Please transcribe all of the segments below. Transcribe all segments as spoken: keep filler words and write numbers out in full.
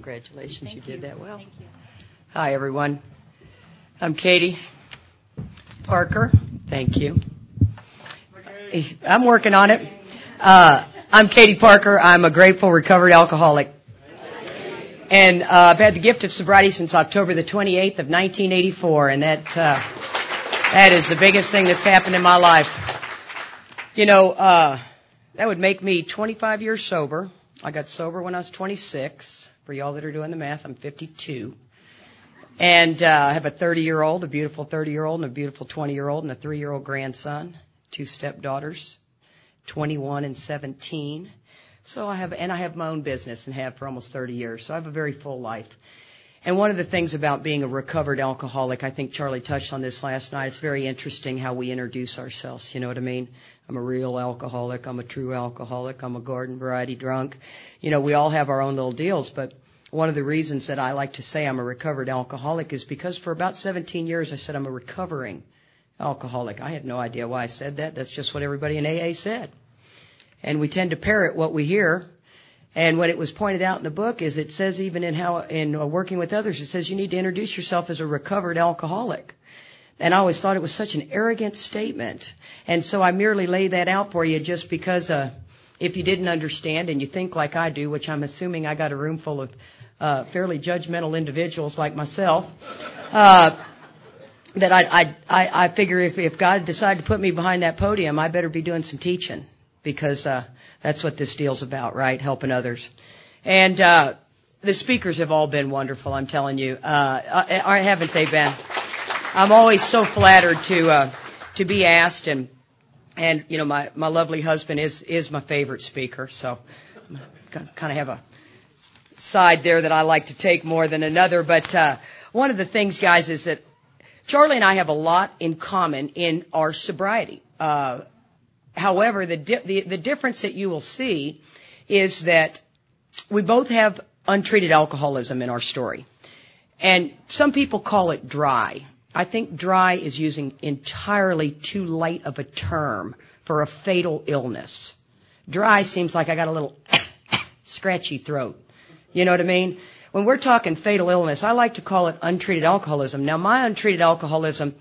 Congratulations, Thank you did you. that well. Thank you. Hi, everyone. I'm Katie Parker. Thank you. I'm working on it. Uh, I'm Katie Parker. I'm a grateful, recovered alcoholic. And uh, I've had the gift of sobriety since October the twenty-eighth of nineteen eighty-four, and that uh, that is the biggest thing that's happened in my life. You know, uh, that would make me twenty-five years sober. I got sober when I was twenty-six. For y'all that are doing the math, I'm fifty-two. And uh, I have a thirty-year-old, a beautiful thirty-year-old, and a beautiful twenty-year-old, and a three-year-old grandson, two stepdaughters, twenty-one and seventeen. So I have, and I have my own business and have for almost thirty years. So I have a very full life. And one of the things about being a recovered alcoholic, I think Charlie touched on this last night, it's very interesting how we introduce ourselves. You know what I mean? I'm a real alcoholic. I'm a true alcoholic. I'm a garden variety drunk. You know, we all have our own little deals, but one of the reasons that I like to say I'm a recovered alcoholic is because for about seventeen years I said I'm a recovering alcoholic. I had no idea why I said that. That's just what everybody in A A said. And we tend to parrot what we hear. And what it was pointed out in the book is it says even in how in uh, working with others, it says you need to introduce yourself as a recovered alcoholic. And I always thought it was such an arrogant statement. And so I merely lay that out for you just because uh, if you didn't understand and you think like I do, which I'm assuming I got a room full of uh, fairly judgmental individuals like myself, uh, that I, I, I, I figure if, if God decided to put me behind that podium, I better be doing some teaching. Because uh, that's what this deal's about, right? Helping others. And uh, the speakers have all been wonderful, I'm telling you. Uh, haven't they been? I'm always so flattered to uh, to be asked, and and you know my my lovely husband is is my favorite speaker, so I kind of have a side there that I like to take more than another. But uh, one of the things, guys, is that Charlie and I have a lot in common in our sobriety. Uh, However, the, di- the the difference that you will see is that we both have untreated alcoholism in our story. And some people call it dry. I think dry is using entirely too light of a term for a fatal illness. Dry seems like I got a little scratchy throat. You know what I mean? When we're talking fatal illness, I like to call it untreated alcoholism. Now, my untreated alcoholism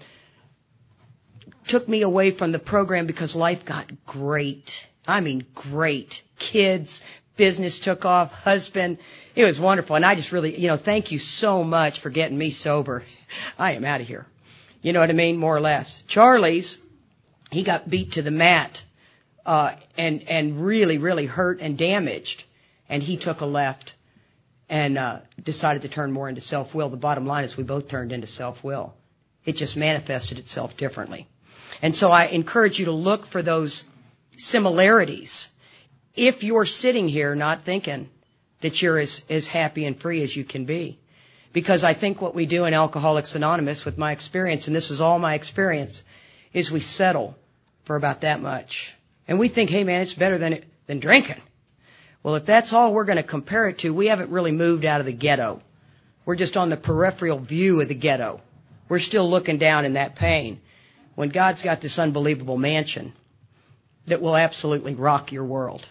took me away from the program because life got great. I mean, great. Kids, business took off, husband. It was wonderful. And I just really, you know, thank you so much for getting me sober. I am out of here. You know what I mean? More or less. Charlie's, he got beat to the mat, uh, and, and really, really hurt and damaged. And he took a left and, uh, decided to turn more into self-will. The bottom line is we both turned into self-will. It just manifested itself differently. And so I encourage you to look for those similarities. If you're sitting here not thinking that you're as, as happy and free as you can be. Because I think what we do in Alcoholics Anonymous, with my experience, and this is all my experience, is we settle for about that much. And we think, hey man, it's better than it, than drinking. Well, if that's all we're going to compare it to, we haven't really moved out of the ghetto. We're just on the peripheral view of the ghetto. We're still looking down in that pain. When God's got this unbelievable mansion that will absolutely rock your world.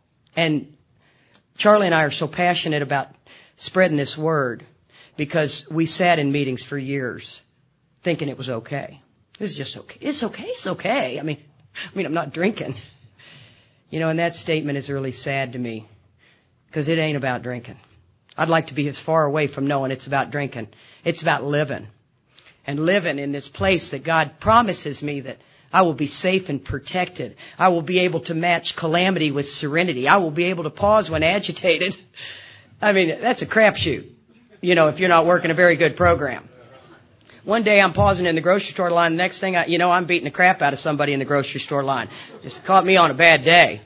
And Charlie and I are so passionate about spreading this word because we sat in meetings for years thinking it was okay. It's just okay. It's okay. It's okay. I mean, I mean, I'm not drinking. You know, and that statement is really sad to me because it ain't about drinking. I'd like to be as far away from knowing it's about drinking. It's about living. And living in this place that God promises me that I will be safe and protected. I will be able to match calamity with serenity. I will be able to pause when agitated. I mean, that's a crapshoot, you know, if you're not working a very good program. One day I'm pausing in the grocery store line. The next thing I, you know, I'm beating the crap out of somebody in the grocery store line. Just caught me on a bad day.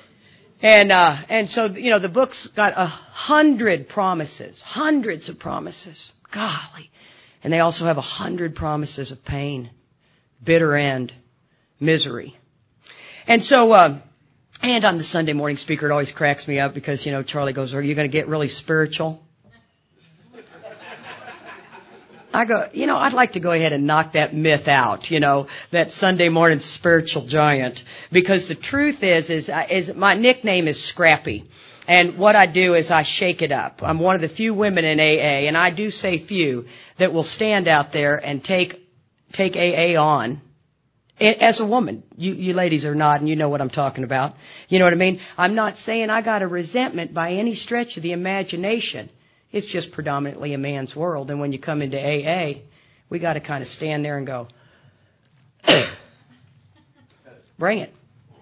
And, uh, and so, you know, the book's got a hundred promises, hundreds of promises. Golly. And they also have a hundred promises of pain, bitter end, misery. And so, uh, and I'm the Sunday morning speaker. It always cracks me up because, you know, Charlie goes, are you going to get really spiritual? I go, you know, I'd like to go ahead and knock that myth out, you know, that Sunday morning spiritual giant, because the truth is, is, is my nickname is Scrappy. And what I do is I shake it up. I'm one of the few women in A A, and I do say few, that will stand out there and take, take A A on. As a woman, you, you ladies are nodding, you know what I'm talking about. You know what I mean? I'm not saying I got a resentment by any stretch of the imagination. It's just predominantly a man's world. And when you come into A A, we got to kind of stand there and go, bring it.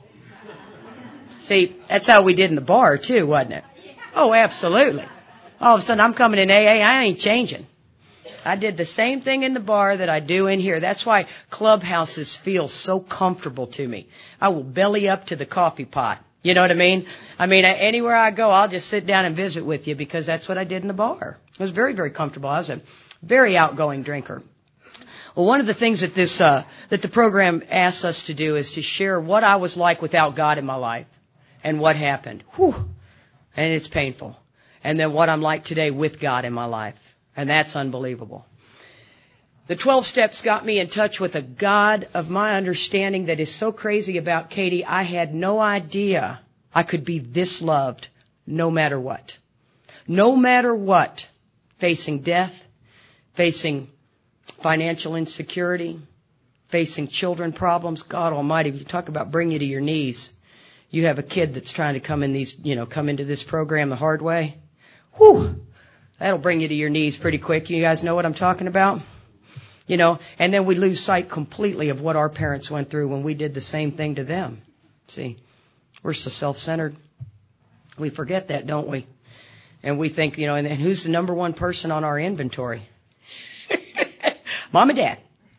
See, that's how we did in the bar too, wasn't it? Oh, absolutely. All of a sudden, I'm coming in A A, I ain't changing. I did the same thing in the bar that I do in here. That's why clubhouses feel so comfortable to me. I will belly up to the coffee pot. You know what I mean? I mean, anywhere I go, I'll just sit down and visit with you because that's what I did in the bar. It was very, very comfortable. I was a very outgoing drinker. Well, one of the things that this, uh, that the program asks us to do is to share what I was like without God in my life and what happened. Whew. And it's painful. And then what I'm like today with God in my life. And that's unbelievable. The twelve steps got me in touch with a God of my understanding that is so crazy about Katie. I had no idea I could be this loved no matter what. No matter what. Facing death, facing financial insecurity, facing children problems. God Almighty, if you talk about bring you to your knees. You have a kid that's trying to come in these, you know, come into this program the hard way. Whew. That'll bring you to your knees pretty quick. You guys know what I'm talking about? You know, and then we lose sight completely of what our parents went through when we did the same thing to them. See, we're so self-centered. We forget that, don't we? And we think, you know, and, and who's the number one person on our inventory? Mom and Dad.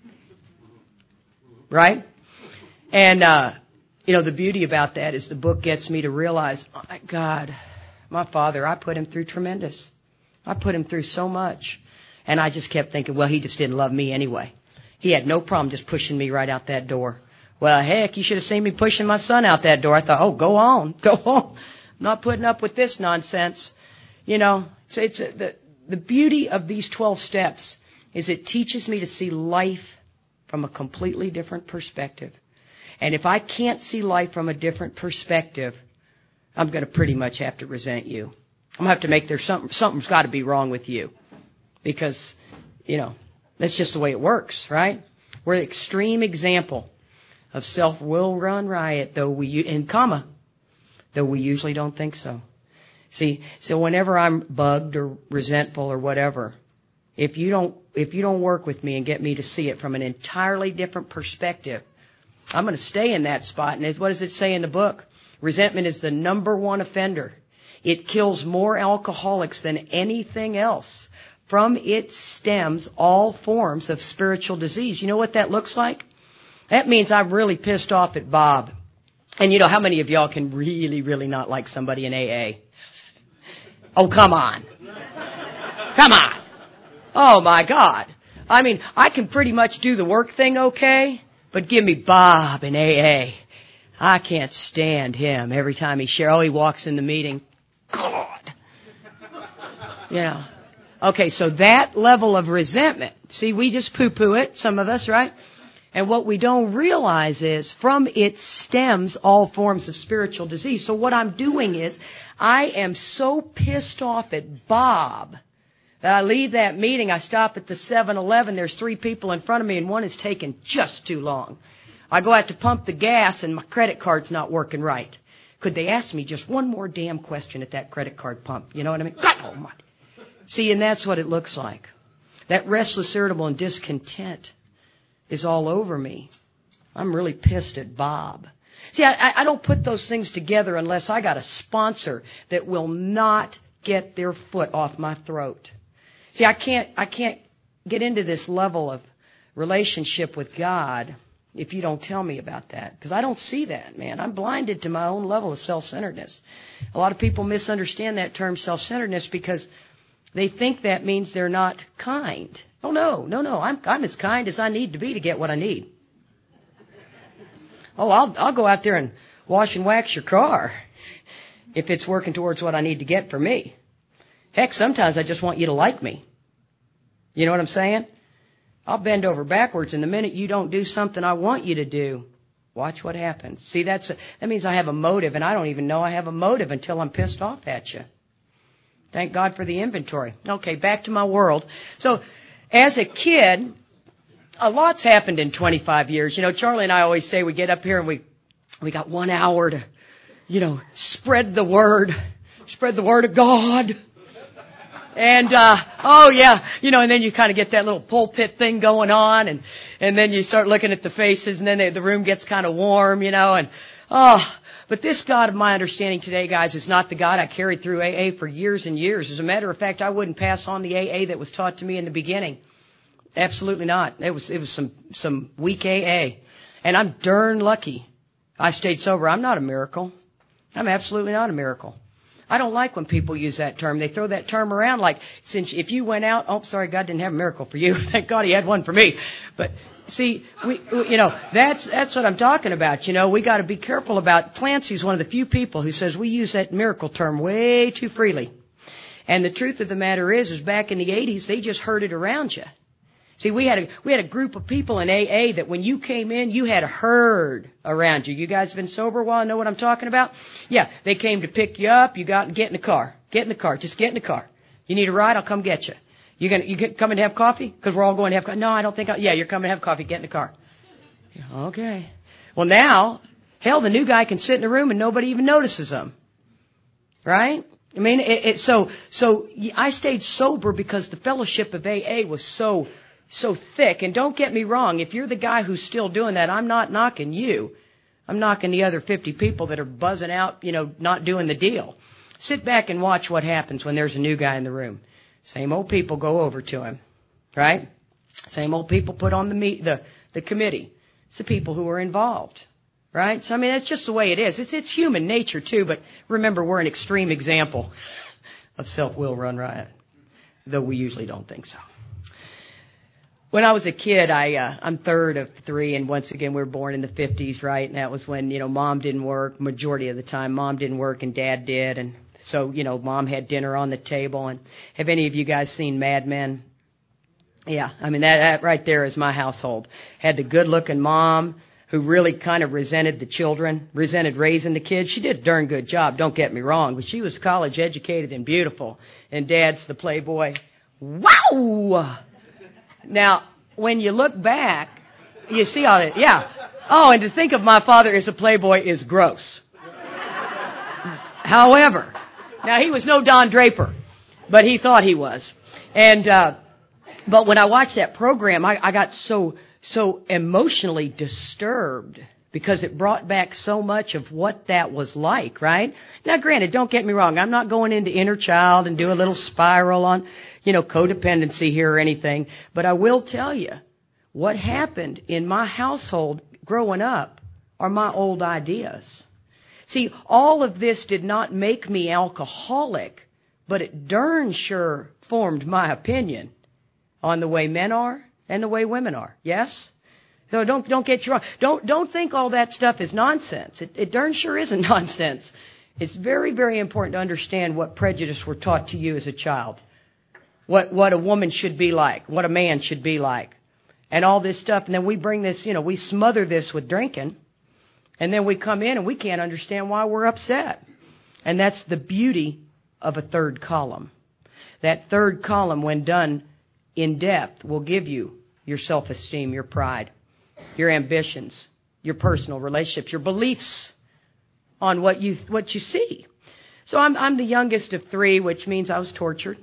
Right? And, uh, you know, the beauty about that is the book gets me to realize, oh my God, my father, I put him through tremendous. I put him through so much. And I just kept thinking, well, he just didn't love me anyway. He had no problem just pushing me right out that door. Well, heck, you should have seen me pushing my son out that door. I thought, oh, go on, go on. I'm not putting up with this nonsense. You know, so it's a, the, the beauty of these twelve steps is it teaches me to see life from a completely different perspective. And if I can't see life from a different perspective, I'm going to pretty much have to resent you. I'm going to have to make there something, something's got to be wrong with you. Because, you know, that's just the way it works, right? We're an extreme example of self-will run riot, though we, in comma, though we usually don't think so. See, so whenever I'm bugged or resentful or whatever, if you don't, if you don't work with me and get me to see it from an entirely different perspective, I'm going to stay in that spot. And what does it say in the book? Resentment is the number one offender. It kills more alcoholics than anything else. From it stems all forms of spiritual disease. You know what that looks like? That means I'm really pissed off at Bob. And you know, how many of y'all can really, really not like somebody in A A? Oh, come on. Come on. Oh, my God. I mean, I can pretty much do the work thing okay, but give me Bob in A A. I can't stand him every time he shares. Oh, he walks in the meeting. God. You know. Okay, so that level of resentment, see, we just poo-poo it, some of us, right? And what we don't realize is from it stems all forms of spiritual disease. So what I'm doing is I am so pissed off at Bob that I leave that meeting, I stop at the seven eleven, there's three people in front of me and one is taking just too long. I go out to pump the gas and my credit card's not working right. Could they ask me just one more damn question at that credit card pump? You know what I mean? God almighty. See, and that's what it looks like. That restless, irritable, and discontent is all over me. I'm really pissed at Bob. See, I, I don't put those things together unless I got a sponsor that will not get their foot off my throat. See, I can't, I can't get into this level of relationship with God if you don't tell me about that. Because I don't see that, man. I'm blinded to my own level of self-centeredness. A lot of people misunderstand that term self-centeredness because they think that means they're not kind. Oh, no, no, no. I'm, I'm as kind as I need to be to get what I need. Oh, I'll, I'll go out there and wash and wax your car if it's working towards what I need to get for me. Heck, sometimes I just want you to like me. You know what I'm saying? I'll bend over backwards, and the minute you don't do something I want you to do, watch what happens. See, that's a, that means I have a motive, and I don't even know I have a motive until I'm pissed off at you. Thank God for the inventory. Okay, back to my world. So, as a kid, a lot's happened in twenty-five years. You know, Charlie and I always say we get up here and we we got one hour to, you know, spread the word, spread the word of God. And, uh, oh yeah, you know, and then you kind of get that little pulpit thing going on, and, and then you start looking at the faces, and then they, the room gets kind of warm, you know, and, oh, but this God of my understanding today, guys, is not the God I carried through A A for years and years. As a matter of fact, I wouldn't pass on the A A that was taught to me in the beginning. Absolutely not. It was, it was some, some weak A A. And I'm darn lucky I stayed sober. I'm not a miracle. I'm absolutely not a miracle. I don't like when people use that term. They throw that term around like, since if you went out, oh, sorry, God didn't have a miracle for you. Thank God he had one for me. But see, we, you know, that's, that's what I'm talking about. You know, we got to be careful about, Clancy's one of the few people who says we use that miracle term way too freely. And the truth of the matter is, is back in the eighties, they just heard it around you. See, we had a, we had a group of people in A A that when you came in, you had a herd around you. You guys been sober a while, know what I'm talking about? Yeah, they came to pick you up. You got, get in the car. Get in the car. Just get in the car. You need a ride? I'll come get you. You gonna, you get, come and have coffee? Cause we're all going to have coffee. No, I don't think I, yeah, you're coming to have coffee. Get in the car. Okay. Well now, hell, the new guy can sit in the room and nobody even notices him. Right? I mean, it, it, so, so I stayed sober because the fellowship of A A was so, so thick. And don't get me wrong, if you're the guy who's still doing that, I'm not knocking you. I'm knocking the other fifty people that are buzzing out, you know, not doing the deal. Sit back and watch what happens when there's a new guy in the room. Same old people go over to him, right? Same old people put on the meet, the, the committee. It's the people who are involved, right? So, I mean, that's just the way it is. It's, it's human nature too, but remember, we're an extreme example of self-will run riot, though we usually don't think so. When I was a kid, I, uh, I'm third of three, and once again, we were born in the fifties, right? And that was when, you know, mom didn't work, majority of the time, mom didn't work and dad did, and so, you know, mom had dinner on the table. And have any of you guys seen Mad Men? Yeah, I mean, that, that right there is my household. Had the good-looking mom who really kind of resented the children, resented raising the kids. She did a darn good job, don't get me wrong, but she was college educated and beautiful. And dad's the playboy. Wow! Now, when you look back, you see all that, yeah. Oh, and to think of my father as a playboy is gross. However, now he was no Don Draper, but he thought he was. And, uh, but when I watched that program, I, I got so, so emotionally disturbed because it brought back so much of what that was like, right? Now, granted, don't get me wrong. I'm not going into inner child and do a little spiral on, you know, codependency here or anything. But I will tell you, what happened in my household growing up are my old ideas. See, all of this did not make me alcoholic, but it darn sure formed my opinion on the way men are and the way women are. Yes? So don't, don't get you wrong. Don't, don't think all that stuff is nonsense. It, it darn sure isn't nonsense. It's very, very important to understand what prejudice were taught to you as a child. What, what a woman should be like. What a man should be like. And all this stuff. And then we bring this, you know, we smother this with drinking. And then we come in and we can't understand why we're upset. And that's the beauty of a third column. That third column, when done in depth, will give you your self-esteem, your pride, your ambitions, your personal relationships, your beliefs on what you what you see. So I'm I'm the youngest of three, which means I was tortured.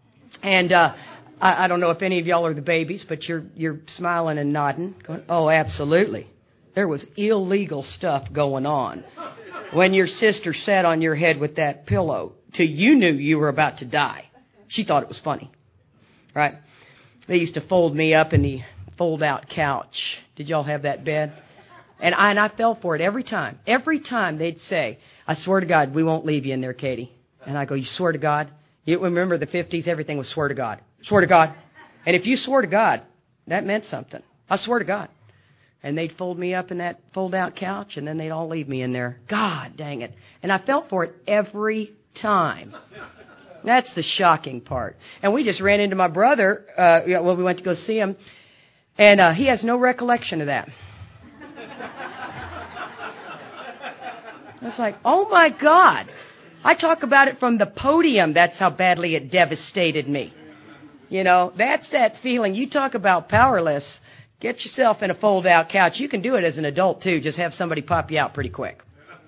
And uh I, I don't know if any of y'all are the babies, but you're you're smiling and nodding. Going, oh, absolutely. There was illegal stuff going on when your sister sat on your head with that pillow till you knew you were about to die. She thought it was funny, right? They used to fold me up in the fold-out couch. Did y'all have that bed? And I, and I fell for it every time. Every time they'd say, I swear to God, we won't leave you in there, Katie. And I go, you swear to God? You remember the fifties, everything was swear to God. Swear to God. And if you swore to God, that meant something. I swear to God. And they'd fold me up in that fold-out couch, and then they'd all leave me in there. God dang it. And I fell for it every time. That's the shocking part. And we just ran into my brother, uh, well, we went to go see him. And uh, he has no recollection of that. I was like, oh my God. I talk about it from the podium. That's how badly it devastated me. You know, that's that feeling. You talk about powerless. Get yourself in a fold-out couch. You can do it as an adult, too. Just have somebody pop you out pretty quick.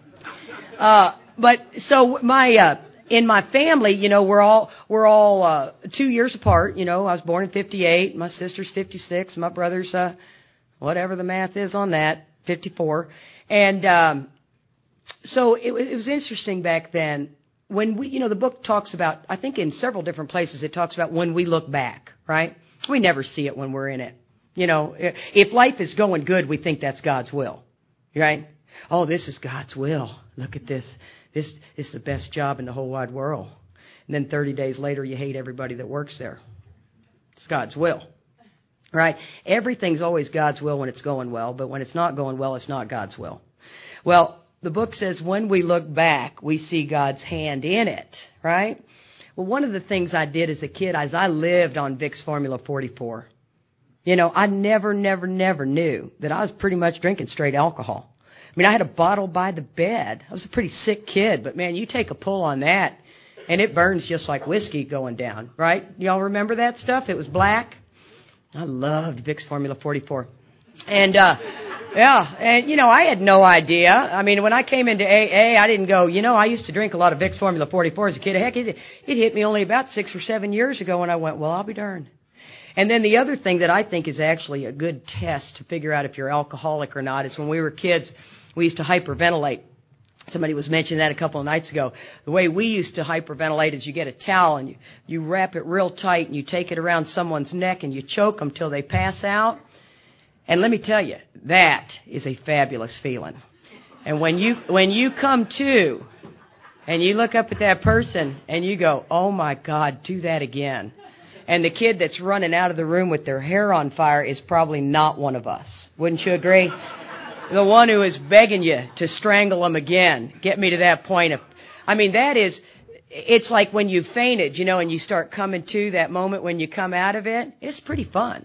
Uh, but so my, uh, in my family, you know, we're all, we're all, uh, two years apart. You know, I was born in fifty-eight. My sister's fifty-six. My brother's, uh, whatever the math is on that, fifty-four. And, um, so it, it was interesting back then when we, you know, the book talks about, I think in several different places it talks about when we look back, right? We never see it when we're in it. You know, if life is going good, we think that's God's will, right? Oh, this is God's will. Look at this. This, this is the best job in the whole wide world. And then thirty days later, you hate everybody that works there. It's God's will, right? Everything's always God's will when it's going well, but when it's not going well, it's not God's will. Well, the book says when we look back, we see God's hand in it, right? Well, one of the things I did as a kid is I lived on Vicks Formula forty-four. You know, I never, never, never knew that I was pretty much drinking straight alcohol. I mean, I had a bottle by the bed. I was a pretty sick kid, but man, you take a pull on that and it burns just like whiskey going down, right? Y'all remember that stuff? It was black. I loved Vicks Formula forty-four. And, uh, yeah, and you know, I had no idea. I mean, when I came into A A, I didn't go, you know, I used to drink a lot of Vicks Formula forty-four as a kid. Heck, it, it hit me only about six or seven years ago when I went, well, I'll be darned. And then the other thing that I think is actually a good test to figure out if you're alcoholic or not is when we were kids, we used to hyperventilate. Somebody was mentioning that a couple of nights ago. The way we used to hyperventilate is you get a towel and you, you wrap it real tight and you take it around someone's neck and you choke them till they pass out. And let me tell you, that is a fabulous feeling. And when you, when you come to and you look up at that person and you go, oh my God, do that again. And the kid that's running out of the room with their hair on fire is probably not one of us. Wouldn't you agree? The one who is begging you to strangle them again. Get me to that point of, I mean, that is, it's like when you fainted, you know, and you start coming to that moment when you come out of it. It's pretty fun.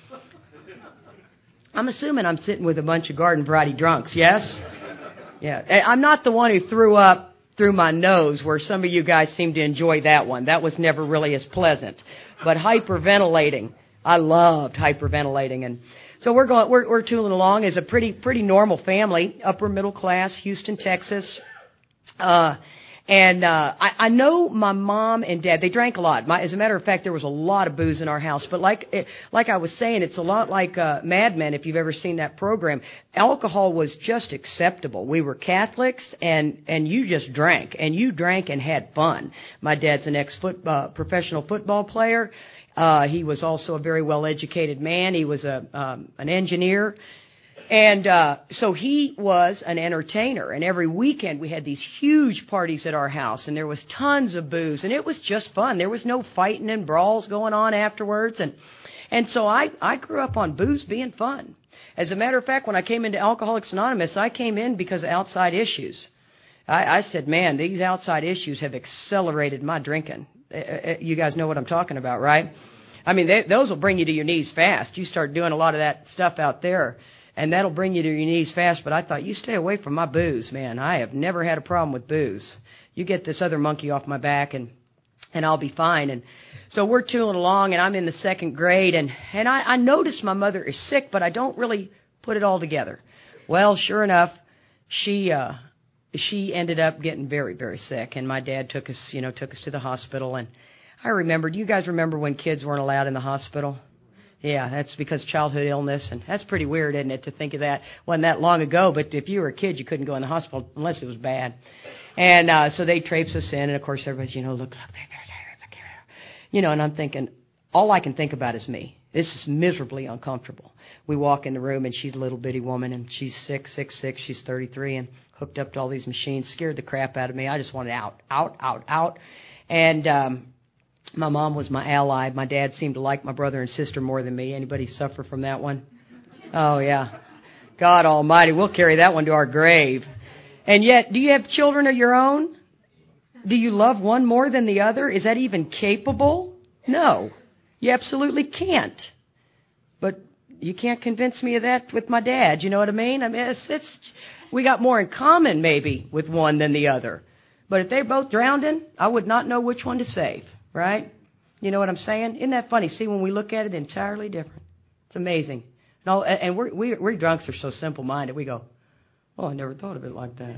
I'm assuming I'm sitting with a bunch of garden variety drunks, yes? Yeah. I'm not the one who threw up through my nose where some of you guys seem to enjoy that one. That was never really as pleasant. But hyperventilating, I loved hyperventilating. And so we're going, we're, we're tooling along as a pretty, pretty normal family, upper middle class, Houston, Texas. Uh, and, uh, I, I know my mom and dad, they drank a lot. My, as a matter of fact, there was a lot of booze in our house. But like, like I was saying, it's a lot like, uh, Mad Men, if you've ever seen that program. Alcohol was just acceptable. We were Catholics and, and you just drank and you drank and had fun. My dad's an ex-foot, uh, professional football player. Uh, he was also a very well-educated man. He was a, um, an engineer. And, uh, so he was an entertainer. And every weekend we had these huge parties at our house and there was tons of booze and it was just fun. There was no fighting and brawls going on afterwards. And, and so I, I grew up on booze being fun. As a matter of fact, when I came into Alcoholics Anonymous, I came in because of outside issues. I, I said, man, these outside issues have accelerated my drinking. Uh, you guys know what I'm talking about, right? I mean, they, those will bring you to your knees fast. You start doing a lot of that stuff out there, and that'll bring you to your knees fast. But I thought, you stay away from my booze, man. I have never had a problem with booze. You get this other monkey off my back, and and I'll be fine. And so we're tooling along, and I'm in the second grade, and and I, I notice my mother is sick, but I don't really put it all together. Well, sure enough, she uh she ended up getting very, very sick, and my dad took us, you know, took us to the hospital. And I remember, do you guys remember when kids weren't allowed in the hospital? Yeah, that's because childhood illness, and that's pretty weird, isn't it, to think of that. Wasn't that long ago, but if you were a kid, you couldn't go in the hospital unless it was bad. And uh so they traipse us in, and of course everybody's, you know, look, look, you know, and I'm thinking, all I can think about is me. This is miserably uncomfortable. We walk in the room, and she's a little bitty woman, and she's six, six, six, she's thirty-three, and hooked up to all these machines, scared the crap out of me. I just wanted out, out, out, out. And um my mom was my ally. My dad seemed to like my brother and sister more than me. Anybody suffer from that one? Oh, yeah. God almighty, we'll carry that one to our grave. And yet, do you have children of your own? Do you love one more than the other? Is that even capable? No. You absolutely can't. But you can't convince me of that with my dad. You know what I mean? I mean, it's, it's, we got more in common maybe with one than the other. But if they're both drowning, I would not know which one to save, right? You know what I'm saying? Isn't that funny? See, when we look at it entirely different. It's amazing. No, and we're, we, we drunks are so simple-minded. We go, oh, I never thought of it like that.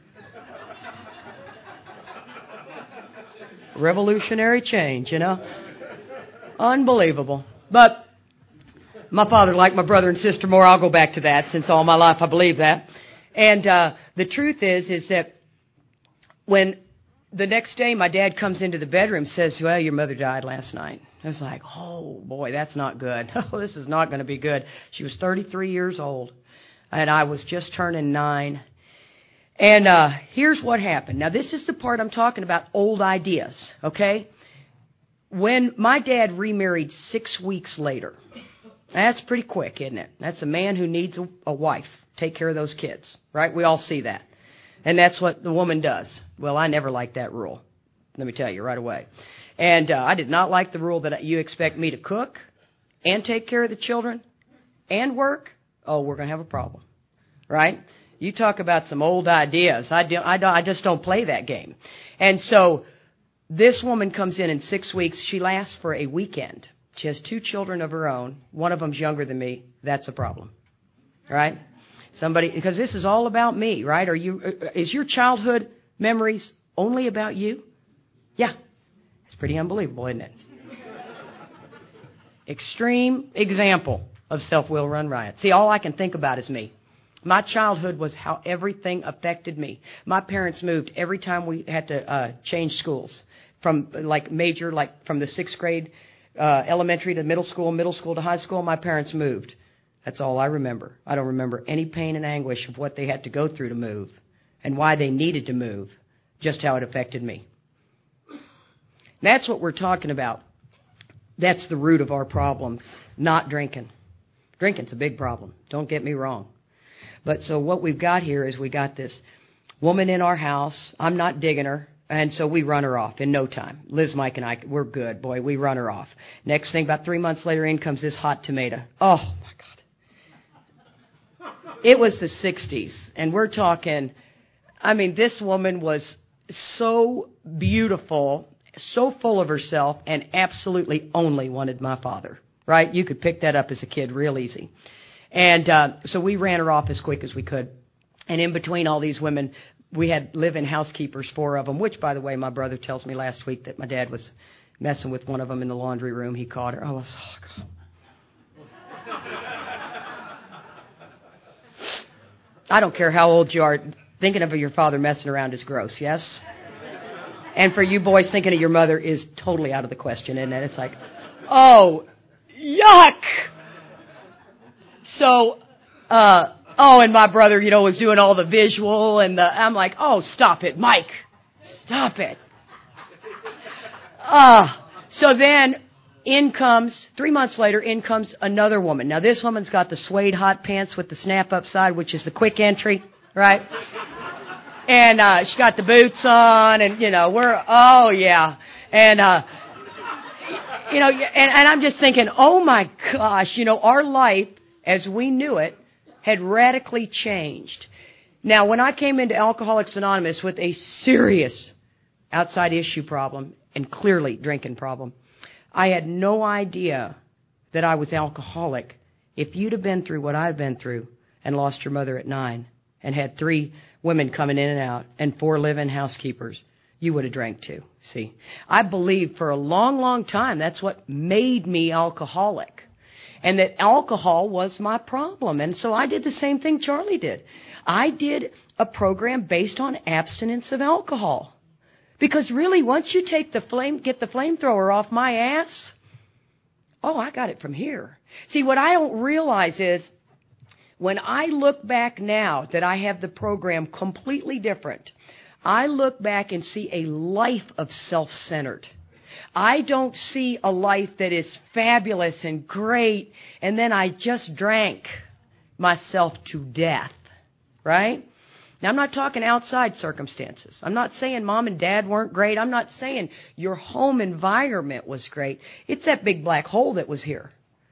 Revolutionary change, you know? Unbelievable. But my father liked my brother and sister more. I'll go back to that since all my life I believe that. And uh the truth is, is that when the next day my dad comes into the bedroom, says, well, your mother died last night. I was like, oh, boy, that's not good. Oh, this is not going to be good. She was thirty-three years old, and I was just turning nine. And uh here's what happened. Now, this is the part I'm talking about, old ideas, okay? When my dad remarried six weeks later, that's pretty quick, isn't it? That's a man who needs a, a wife, take care of those kids, right? We all see that. And that's what the woman does. Well, I never liked that rule. Let me tell you right away. And uh, I did not like the rule that you expect me to cook and take care of the children and work. Oh, we're going to have a problem, right? You talk about some old ideas. I, do, I, do, I just don't play that game. And so this woman comes in in six weeks. She lasts for a weekend. She has two children of her own. One of them's younger than me. That's a problem, right? Somebody, because this is all about me, right? Are you? Is your childhood memories only about you? Yeah, it's pretty unbelievable, isn't it? Extreme example of self-will run riot. See, all I can think about is me. My childhood was how everything affected me. My parents moved every time we had to uh, change schools, from like major, like from the sixth grade, uh, elementary to middle school, middle school to high school. My parents moved. That's all I remember. I don't remember any pain and anguish of what they had to go through to move and why they needed to move, just how it affected me. That's what we're talking about. That's the root of our problems, not drinking. Drinking's a big problem. Don't get me wrong. But so what we've got here is we got this woman in our house. I'm not digging her. And so we run her off in no time. Liz, Mike, and I, we're good. Boy, we run her off. Next thing, about three months later, in comes this hot tomato. Oh, my God. It was the sixties. And we're talking, I mean, this woman was so beautiful, so full of herself, and absolutely only wanted my father. Right? You could pick that up as a kid real easy. And uh so we ran her off as quick as we could. And in between all these women, we had live-in housekeepers, four of them, which, by the way, my brother tells me last week that my dad was messing with one of them in the laundry room. He caught her. I was, oh, God. I don't care how old you are. Thinking of your father messing around is gross, yes? And for you boys, thinking of your mother is totally out of the question, isn't it? It's like, oh, yuck! So, uh, oh, and my brother, you know, was doing all the visual, and the, I'm like, oh, stop it, Mike. Stop it. Ah, uh, so then in comes, three months later, in comes another woman. Now, this woman's got the suede hot pants with the snap-up side, which is the quick entry, right? And, uh, she got the boots on, and, you know, we're, oh, yeah. And, uh, you know, and, and I'm just thinking, oh, my gosh, you know, our life, as we knew it, had radically changed. Now, when I came into Alcoholics Anonymous with a serious outside issue problem, and clearly drinking problem, I had no idea that I was alcoholic. If you'd have been through what I've been through and lost your mother at nine and had three women coming in and out and four live-in housekeepers, you would have drank too. See, I believed for a long, long time that's what made me alcoholic. And that alcohol was my problem. And so I did the same thing Charlie did. I did a program based on abstinence of alcohol. Because really, once you take the flame, get the flamethrower off my ass, oh, I got it from here. See, what I don't realize is when I look back now that I have the program completely different, I look back and see a life of self-centered. I don't see a life that is fabulous and great, and then I just drank myself to death, right? Now, I'm not talking outside circumstances. I'm not saying mom and dad weren't great. I'm not saying your home environment was great. It's that big black hole that was here.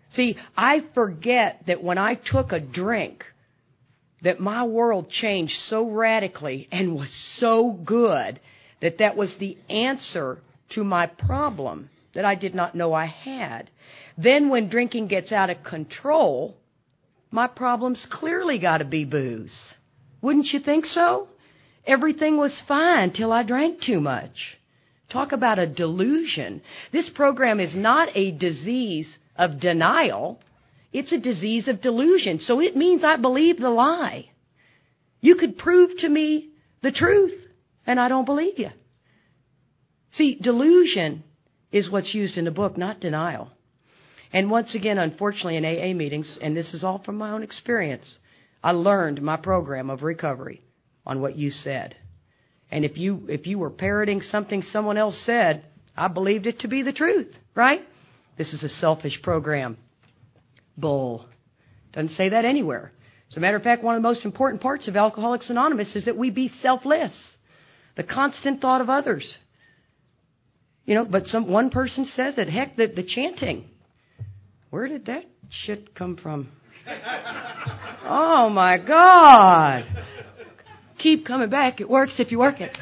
See, I forget that when I took a drink, that my world changed so radically and was so good that that was the answer to my problem that I did not know I had. Then when drinking gets out of control, my problem's clearly got to be booze. Wouldn't you think so? Everything was fine till I drank too much. Talk about a delusion. This program is not a disease of denial. It's a disease of delusion. So it means I believe the lie. You could prove to me the truth, and I don't believe you. See, delusion is what's used in the book, not denial. And once again, unfortunately, in A A meetings, and this is all from my own experience, I learned my program of recovery on what you said. And if you if you were parroting something someone else said, I believed it to be the truth, right? This is a selfish program. Bull. Doesn't say that anywhere. As a matter of fact, one of the most important parts of Alcoholics Anonymous is that we be selfless. The constant thought of others. You know, but some one person says it. Heck, the, the chanting. Where did that shit come from? Oh, my God. Keep coming back. It works if you work it.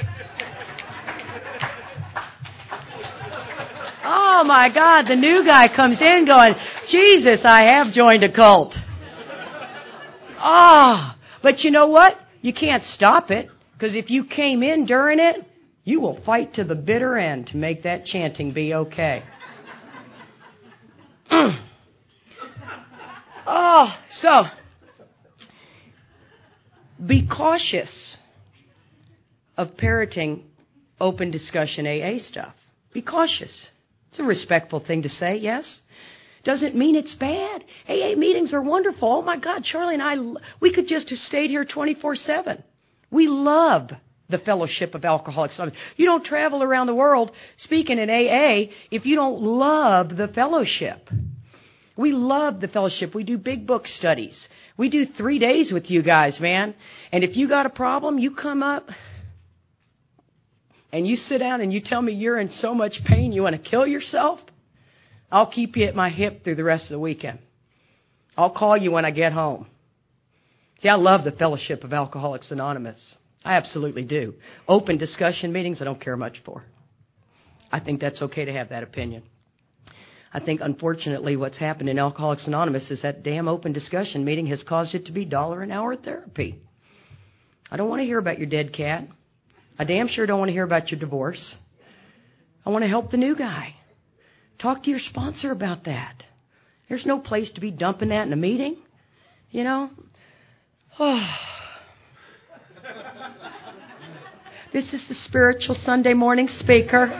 Oh, my God. The new guy comes in going, Jesus, I have joined a cult. Ah, oh, but you know what? You can't stop it, because if you came in during it, you will fight to the bitter end to make that chanting be okay. Oh, so be cautious of parroting open discussion A A stuff. Be cautious. It's a respectful thing to say, yes? Doesn't mean it's bad. A A meetings are wonderful. Oh, my God, Charlie and I, we could just have stayed here twenty-four seven. We love the Fellowship of Alcoholics. You don't travel around the world speaking in A A if you don't love the fellowship. We love the fellowship. We do big book studies. We do three days with you guys, man. And if you got a problem, you come up and you sit down and you tell me you're in so much pain you want to kill yourself, I'll keep you at my hip through the rest of the weekend. I'll call you when I get home. See, I love the Fellowship of Alcoholics Anonymous. I absolutely do. Open discussion meetings, I don't care much for. I think that's okay to have that opinion. I think, unfortunately, what's happened in Alcoholics Anonymous is that damn open discussion meeting has caused it to be dollar an hour therapy. I don't want to hear about your dead cat. I damn sure don't want to hear about your divorce. I want to help the new guy. Talk to your sponsor about that. There's no place to be dumping that in a meeting, you know. Oh. This is the spiritual Sunday morning speaker.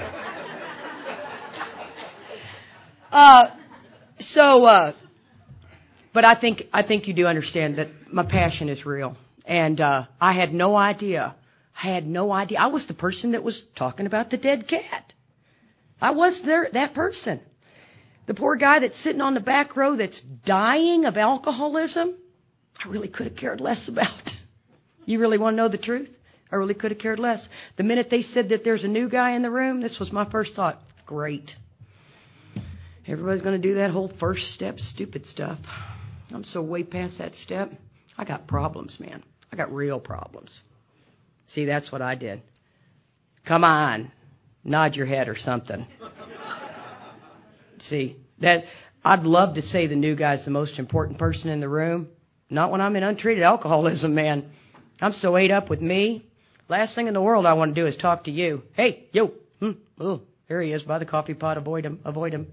Uh, so, uh, but I think, I think you do understand that my passion is real. And, uh, I had no idea. I had no idea. I was the person that was talking about the dead cat. I was there, that person. The poor guy that's sitting on the back row that's dying of alcoholism, I really could have cared less about. You really want to know the truth? I really could have cared less. The minute they said that there's a new guy in the room, this was my first thought. Great. Everybody's going to do that whole first step stupid stuff. I'm so way past that step. I got problems, man. I got real problems. See, that's what I did. Come on. Nod your head or something. See, that I'd love to say the new guy's the most important person in the room. Not when I'm in untreated alcoholism, man. I'm so ate up with me. Last thing in the world I want to do is talk to you. Hey, yo. Hmm, oh, there he is by the coffee pot. Avoid him. Avoid him.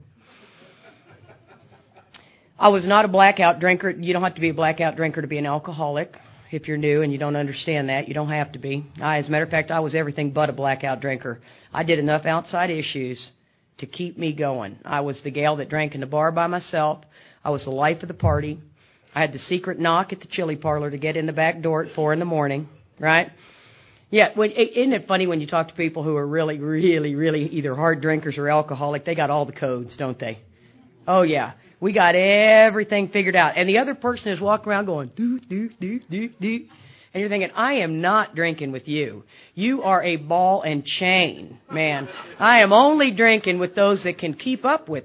I was not a blackout drinker. You don't have to be a blackout drinker to be an alcoholic. If you're new and you don't understand that, you don't have to be. I, as a matter of fact, I was everything but a blackout drinker. I did enough outside issues to keep me going. I was the gal that drank in the bar by myself. I was the life of the party. I had the secret knock at the chili parlor to get in the back door at four in the morning, right? Yeah, when, isn't it funny when you talk to people who are really, really, really either hard drinkers or alcoholic? They got all the codes, don't they? Oh, yeah. We got everything figured out. And the other person is walking around going, doo, doo, doo, doo, doo. And you're thinking, I am not drinking with you. You are a ball and chain, man. I am only drinking with those that can keep up with me.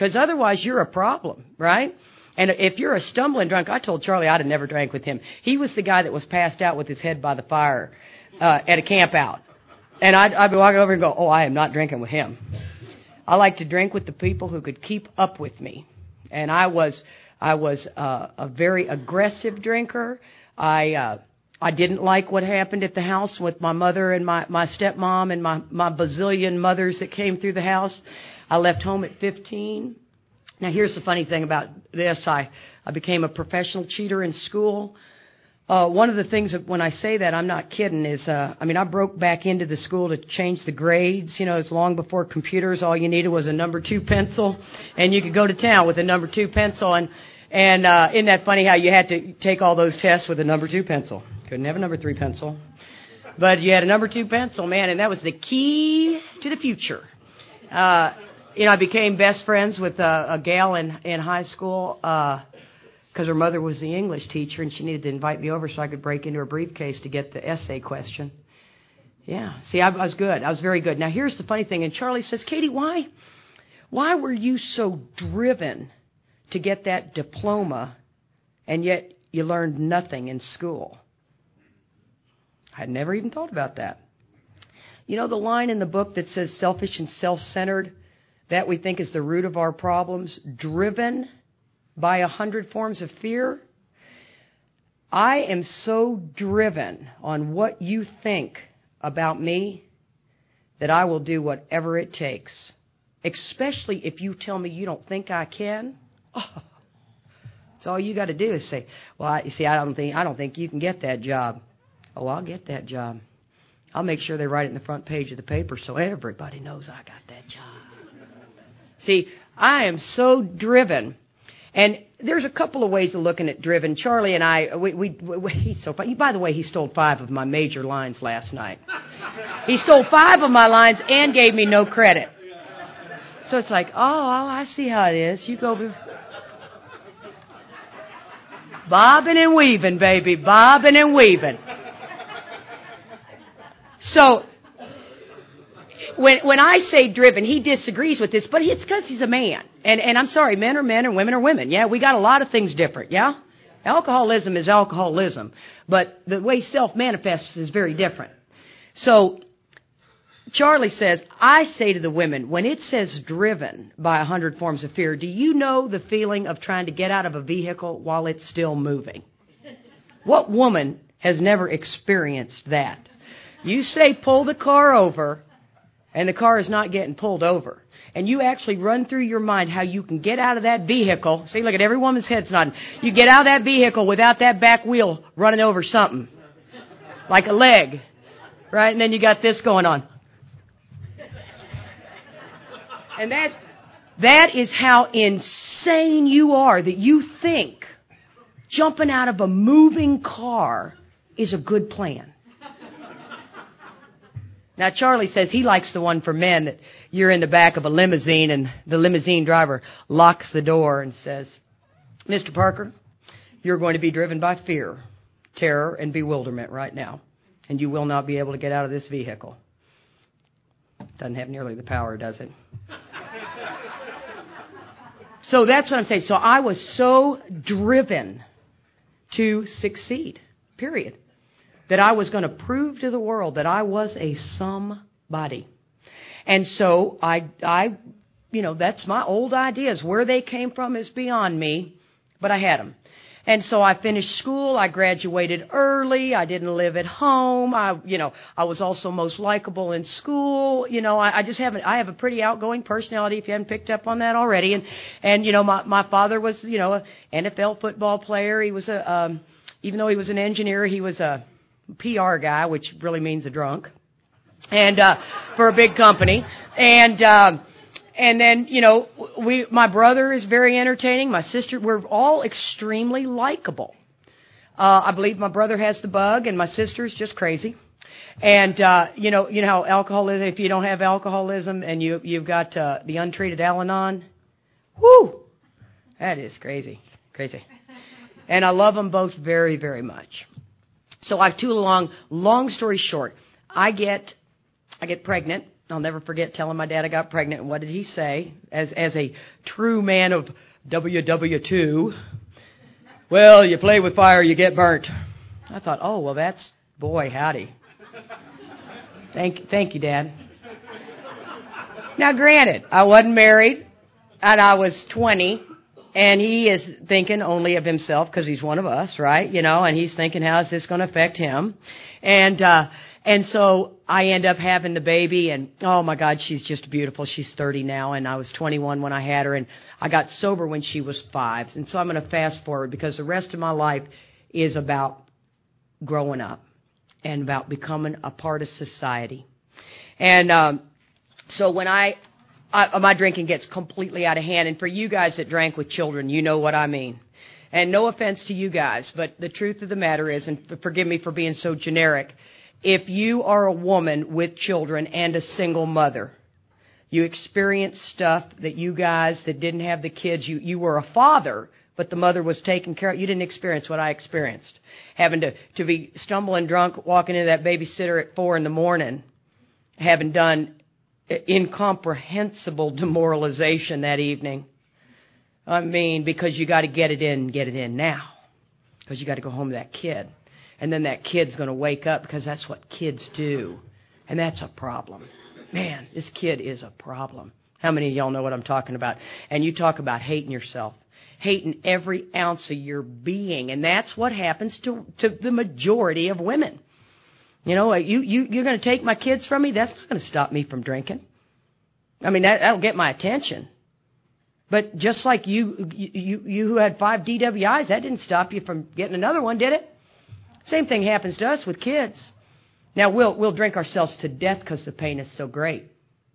Because otherwise you're a problem, right? And if you're a stumbling drunk, I told Charlie I'd have never drank with him. He was the guy that was passed out with his head by the fire uh, at a camp out. And I'd, I'd be walking over and go, oh, I am not drinking with him. I like to drink with the people who could keep up with me. And I was I was uh, a very aggressive drinker. I uh, I didn't like what happened at the house with my mother and my, my stepmom and my, my bazillion mothers that came through the house. I left home at fifteen. Now, here's the funny thing about this. I, I became a professional cheater in school. Uh, one of the things that when I say that, I'm not kidding, is, uh, I mean, I broke back into the school to change the grades. You know, it's long before computers. All you needed was a number two pencil, and you could go to town with a number two pencil. And, and, uh, isn't that funny how you had to take all those tests with a number two pencil? Couldn't have a number three pencil. But you had a number two pencil, man, and that was the key to the future. Uh, you know, I became best friends with a, a gal in, in high school, uh, because her mother was the English teacher and she needed to invite me over so I could break into her briefcase to get the essay question. Yeah. See, I, I was good. I was very good. Now, here's the funny thing. And Charlie says, Katie, why, why were you so driven to get that diploma and yet you learned nothing in school? I'd never even thought about that. You know the line in the book that says selfish and self-centered, that we think is the root of our problems, driven by a hundred forms of fear? I am so driven on what you think about me that I will do whatever it takes, especially if you tell me you don't think I can. Oh, that's all you got to do is say, well, I, you see, I don't think I don't think you can get that job. Oh, I'll get that job. I'll make sure they write it in the front page of the paper so everybody knows I got that job. See, I am so driven. And there's a couple of ways of looking at driven. Charlie and I, we, we, we he's so funny. By the way, he stole five of my major lines last night. He stole five of my lines and gave me no credit. So it's like, oh, oh I see how it is. You go bobbing and weaving, baby, bobbing and weaving. So when when I say driven, he disagrees with this, but it's because he's a man. And and I'm sorry, men are men and women are women. Yeah, we got a lot of things different, yeah? Alcoholism is alcoholism, but the way self manifests is very different. So Charlie says, I say to the women, when it says driven by a hundred forms of fear, do you know the feeling of trying to get out of a vehicle while it's still moving? What woman has never experienced that? You say pull the car over, and the car is not getting pulled over. And you actually run through your mind how you can get out of that vehicle. See, look at every woman's head's nodding. You get out of that vehicle without that back wheel running over something. Like a leg. Right? And then you got this going on. And that's, that is how insane you are that you think jumping out of a moving car is a good plan. Now, Charlie says he likes the one for men that you're in the back of a limousine and the limousine driver locks the door and says, Mister Parker, you're going to be driven by fear, terror, and bewilderment right now, and you will not be able to get out of this vehicle. Doesn't have nearly the power, does it? So that's what I'm saying. So I was so driven to succeed, period. That I was going to prove to the world that I was a somebody. And so I, I, you know, that's my old ideas. Where they came from is beyond me, but I had them. And so I finished school. I graduated early. I didn't live at home. I, you know, I was also most likable in school. You know, I, I just haven't, I have a pretty outgoing personality if you haven't picked up on that already. And, and, you know, my, my father was, you know, an N F L football player. He was a, um, even though he was an engineer, he was a P R guy, which really means a drunk, and uh for a big company. And um and then, you know, we my brother is very entertaining. My sister, we're all extremely likable. Uh I believe my brother has the bug and my sister's just crazy. And uh you know, you know how alcoholism, if you don't have alcoholism and you you've got uh the untreated Al-Anon, whoo, that is crazy, crazy. And I love them both very, very much. So I too long, long story short, I get, I get pregnant I'll never forget telling my dad I got pregnant. And what did he say? As, as a true man of W W two, well, you play with fire, you get burnt. I thought, oh, well, that's, boy, howdy. Thank, thank you, Dad. Now, granted, I wasn't married, and I was twenty, and he is thinking only of himself because he's one of us, right? You know, and he's thinking, how is this going to affect him? And, uh, and so I end up having the baby, and oh my God, she's just beautiful. She's thirty now, and I was twenty-one when I had her, and I got sober when she was five. And so I'm going to fast forward because the rest of my life is about growing up and about becoming a part of society. And, um, so when I, I, my drinking gets completely out of hand, and for you guys that drank with children, you know what I mean. And no offense to you guys, but the truth of the matter is, and forgive me for being so generic, if you are a woman with children and a single mother, you experience stuff that you guys that didn't have the kids, you, you were a father, but the mother was taking care of, you didn't experience what I experienced. Having to, to be stumbling drunk, walking into that babysitter at four in the morning, having done incomprehensible demoralization that evening. I mean, because you got to get it in, get it in now. Because you got to go home to that kid. And then that kid's going to wake up because that's what kids do. And that's a problem. Man, this kid is a problem. How many of y'all know what I'm talking about? And you talk about hating yourself. Hating every ounce of your being. And that's what happens to, to the majority of women. You know, you, you, you're going to take my kids from me? That's not going to stop me from drinking. I mean, that, that'll get my attention. But just like you, you, you who had five D W Is, that didn't stop you from getting another one, did it? Same thing happens to us with kids. Now, we'll, we'll drink ourselves to death because the pain is so great.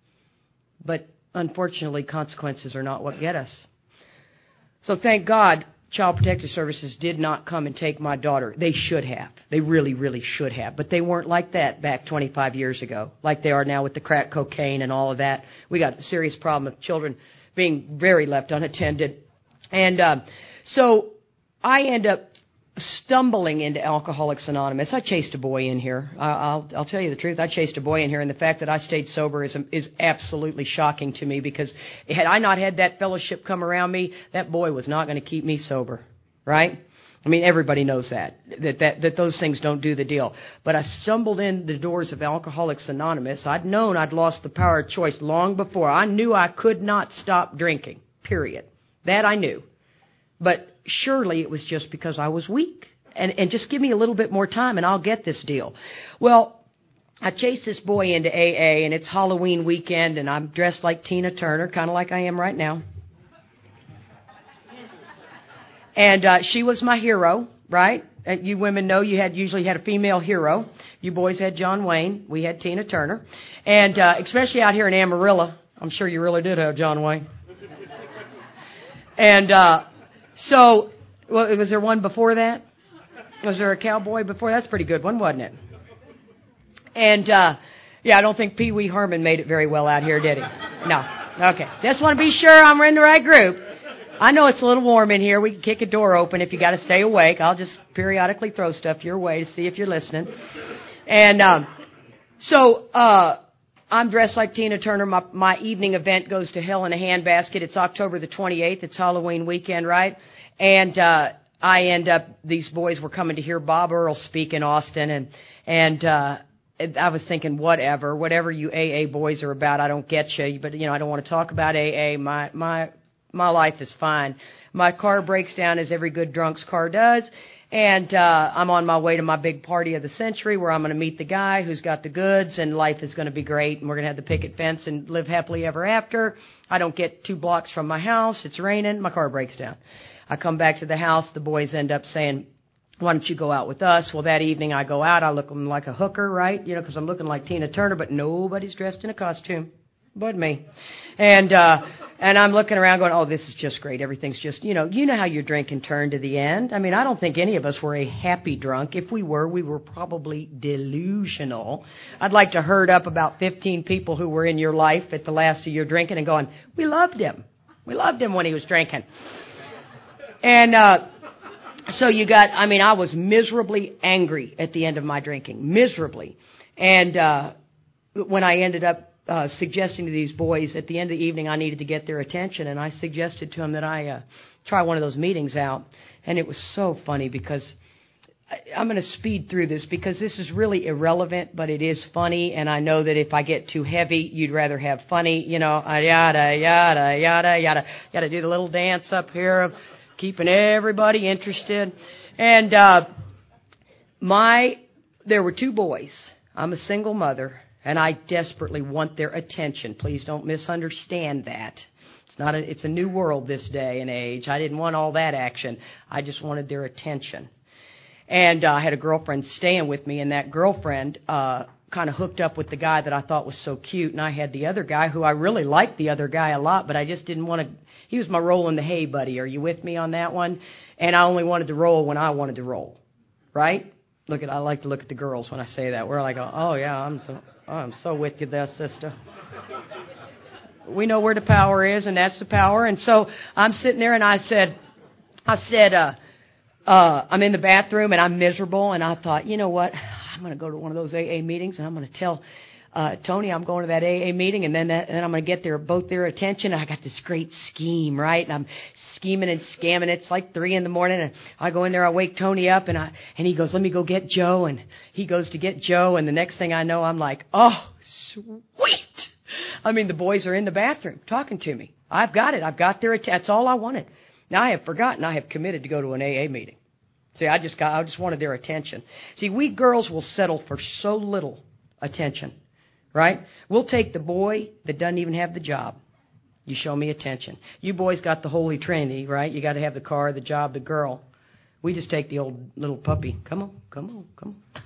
But unfortunately, consequences are not what get us. So thank God, Child Protective Services did not come and take my daughter. They should have. They really, really should have. But they weren't like that back twenty-five years ago, like they are now with the crack cocaine and all of that. We got a serious problem of children being very left unattended. And uh, so I end up stumbling into Alcoholics Anonymous. I chased a boy in here. I'll, I'll tell you the truth. I chased a boy in here, and the fact that I stayed sober is, is absolutely shocking to me, because had I not had that fellowship come around me, that boy was not going to keep me sober, right? I mean, everybody knows that, that, that, that those things don't do the deal. But I stumbled in the doors of Alcoholics Anonymous. I'd known I'd lost the power of choice long before. I knew I could not stop drinking, period. That I knew. But surely it was just because I was weak. And, and just give me a little bit more time and I'll get this deal. Well, I chased this boy into A A, and it's Halloween weekend, and I'm dressed like Tina Turner, kind of like I am right now. And uh, she was my hero, right? And you women know you had usually had a female hero. You boys had John Wayne. We had Tina Turner. And uh, especially out here in Amarillo, I'm sure you really did have John Wayne. And uh So, well, was there one before that? Was there a cowboy before? That's a pretty good one, wasn't it? And, uh, yeah, I don't think Pee Wee Herman made it very well out here, did he? No. Okay. Just want to be sure I'm in the right group. I know it's a little warm in here. We can kick a door open if you got to stay awake. I'll just periodically throw stuff your way to see if you're listening. And, um, so, uh, I'm dressed like Tina Turner. My, my evening event goes to hell in a handbasket. It's October the twenty-eighth. It's Halloween weekend, right? And, uh, I end up, these boys were coming to hear Bob Earl speak in Austin, and, and, uh, I was thinking, whatever, whatever you A A boys are about, I don't get you, but, you know, I don't want to talk about A A. My, my, my life is fine. My car breaks down as every good drunk's car does. And, uh, I'm on my way to my big party of the century where I'm going to meet the guy who's got the goods, and life is going to be great, and we're going to have the picket fence and live happily ever after. I don't get two blocks from my house. It's raining. My car breaks down. I come back to the house. The boys end up saying, why don't you go out with us? Well, that evening I go out. I look like a hooker, right? You know, because I'm looking like Tina Turner, but nobody's dressed in a costume but me. And, uh, and I'm looking around going, oh, this is just great. Everything's just, you know, you know how your drinking turned to the end. I mean, I don't think any of us were a happy drunk. If we were, we were probably delusional. I'd like to herd up about fifteen people who were in your life at the last of your drinking and going, we loved him. We loved him when he was drinking. And, uh, so you got, I mean, I was miserably angry at the end of my drinking. Miserably. And, uh, when I ended up uh, suggesting to these boys at the end of the evening I needed to get their attention, and I suggested to them that I uh, try one of those meetings out. And it was so funny because I, I'm going to speed through this because this is really irrelevant, but it is funny, and I know that if I get too heavy, you'd rather have funny, you know, yada, yada, yada, yada. Got to do the little dance up here of keeping everybody interested. And uh, my, there were two boys. I'm a single mother, and I desperately want their attention. Please don't misunderstand that. It's not a, it's a new world this day and age. I didn't want all that action. I just wanted their attention. And uh, I had a girlfriend staying with me, and that girlfriend uh, kind of hooked up with the guy that I thought was so cute. And I had the other guy who I really liked the other guy a lot, but I just didn't want to. He was my roll in the hay buddy. Are you with me on that one? And I only wanted to roll when I wanted to roll, right? Look at, I like to look at the girls when I say that. We're like, oh yeah, I'm so, oh, I'm so with you there, sister. We know where the power is, and that's the power. And so I'm sitting there, and I said, I said, uh, uh, I'm in the bathroom, and I'm miserable, and I thought, you know what? I'm going to go to one of those A A meetings, and I'm going to tell uh, Tony I'm going to that A A meeting, and then that, and I'm going to get their both their attention. And I got this great scheme, right? And I'm scheming and scamming. It's like three in the morning, and I go in there, I wake Tony up, and I and he goes, let me go get Joe, and he goes to get Joe, and the next thing I know, I'm like, oh, sweet. I mean, the boys are in the bathroom talking to me. I've got it. I've got their attention. That's all I wanted. Now I have forgotten. I have committed to go to an A A meeting. See, I just got, I just wanted their attention. See, we girls will settle for so little attention, right? We'll take the boy that doesn't even have the job. You show me attention. You boys got the Holy Trinity, right? You got to have the car, the job, the girl. We just take the old little puppy. Come on, come on, come on.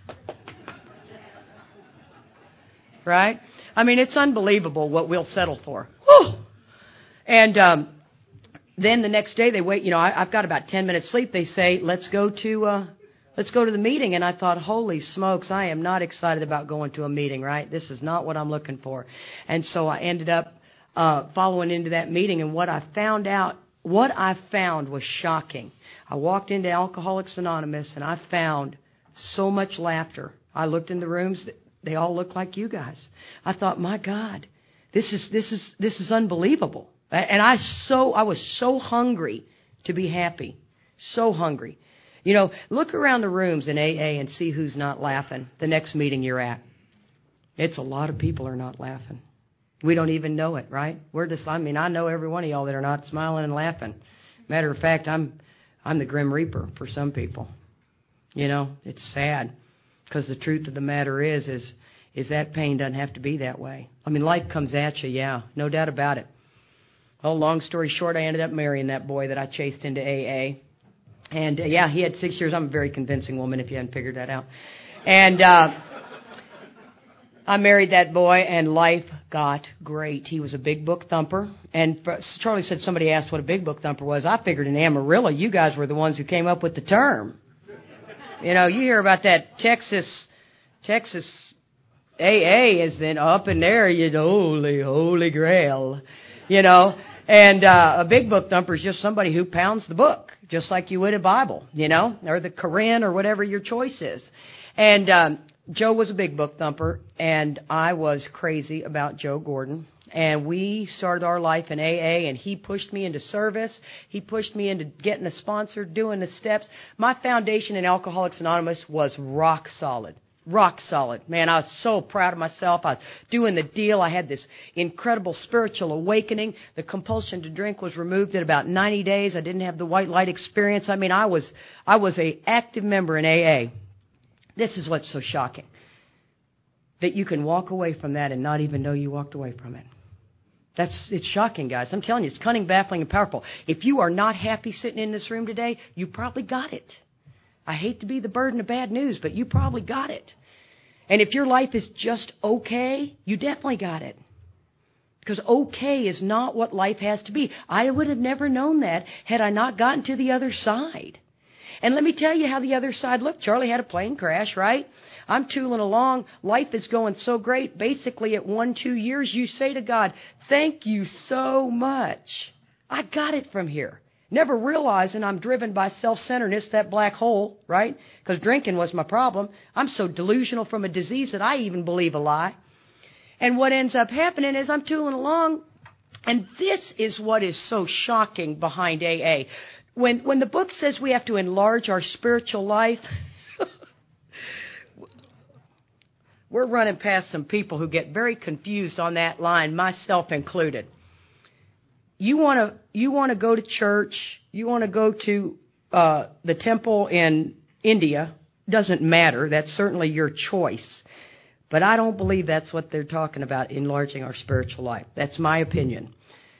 Right? I mean, it's unbelievable what we'll settle for. Whew. And um, then the next day they wait. You know, I, I've got about ten minutes sleep. They say, let's go to uh, let's go to the meeting. And I thought, holy smokes, I am not excited about going to a meeting, right? This is not what I'm looking for. And so I ended up uh, following into that meeting. And what I found out, what I found was shocking. I walked into Alcoholics Anonymous, and I found so much laughter. I looked in the rooms. They all looked like you guys. I thought, my God, this is, this is, this is unbelievable. And I so, I was so hungry to be happy. So hungry. You know, look around the rooms in A A and see who's not laughing the next meeting you're at. It's a lot of people are not laughing. We don't even know it, right? We're just, I mean, I know every one of y'all that are not smiling and laughing. Matter of fact, I'm, I'm the Grim Reaper for some people. You know, it's sad. Because the truth of the matter is, is, is that pain doesn't have to be that way. I mean, life comes at you, yeah, no doubt about it. Well, long story short, I ended up marrying that boy that I chased into A A. And, uh, yeah, he had six years. I'm a very convincing woman, if you hadn't figured that out. And uh I married that boy, and life got great. He was a big book thumper. And Charlie said somebody asked what a big book thumper was. I figured in Amarillo, you guys were the ones who came up with the term. You know, you hear about that Texas, Texas A A is then up in there, you know, holy, holy grail, you know. And uh, a big book thumper is just somebody who pounds the book, just like you would a Bible, you know, or the Koran or whatever your choice is. And um, Joe was a big book thumper, and I was crazy about Joe Gordon. And we started our life in A A, and he pushed me into service. He pushed me into getting a sponsor, doing the steps. My foundation in Alcoholics Anonymous was rock solid. Rock solid. Man, I was so proud of myself. I was doing the deal. I had this incredible spiritual awakening. The compulsion to drink was removed in about ninety days. I didn't have the white light experience. I mean, I was, I was a active member in A A. This is what's so shocking. That you can walk away from that and not even know you walked away from it. That's, it's shocking, guys. I'm telling you, it's cunning, baffling, and powerful. If you are not happy sitting in this room today, you probably got it. I hate to be the burden of bad news, but you probably got it. And if your life is just okay, you definitely got it. Because okay is not what life has to be. I would have never known that had I not gotten to the other side. And let me tell you how the other side looked. Charlie had a plane crash, right? I'm tooling along. Life is going so great. Basically, at one, two years, you say to God, thank you so much. I got it from here. Never realizing I'm driven by self-centeredness, that black hole, right? Because drinking was my problem. I'm so delusional from a disease that I even believe a lie. And what ends up happening is I'm tooling along, and this is what is so shocking behind A A. When, when the book says we have to enlarge our spiritual life, we're running past some people who get very confused on that line, myself included. You want to, you want to go to church, you want to go to uh, the temple in India, doesn't matter. That's certainly your choice. But I don't believe that's what they're talking about, enlarging our spiritual life. That's my opinion.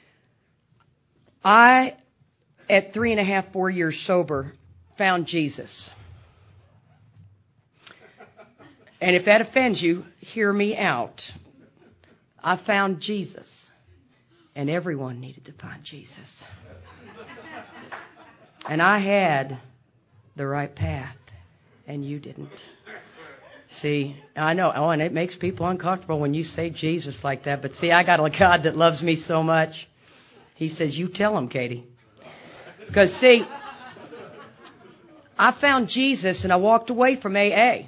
I, at three and a half, four years sober, found Jesus. And if that offends you, hear me out. I found Jesus. And everyone needed to find Jesus. And I had the right path, and you didn't. See, I know, oh, and it makes people uncomfortable when you say Jesus like that. But see, I got a God that loves me so much. He says, you tell him, Katie. Because see, I found Jesus and I walked away from A A.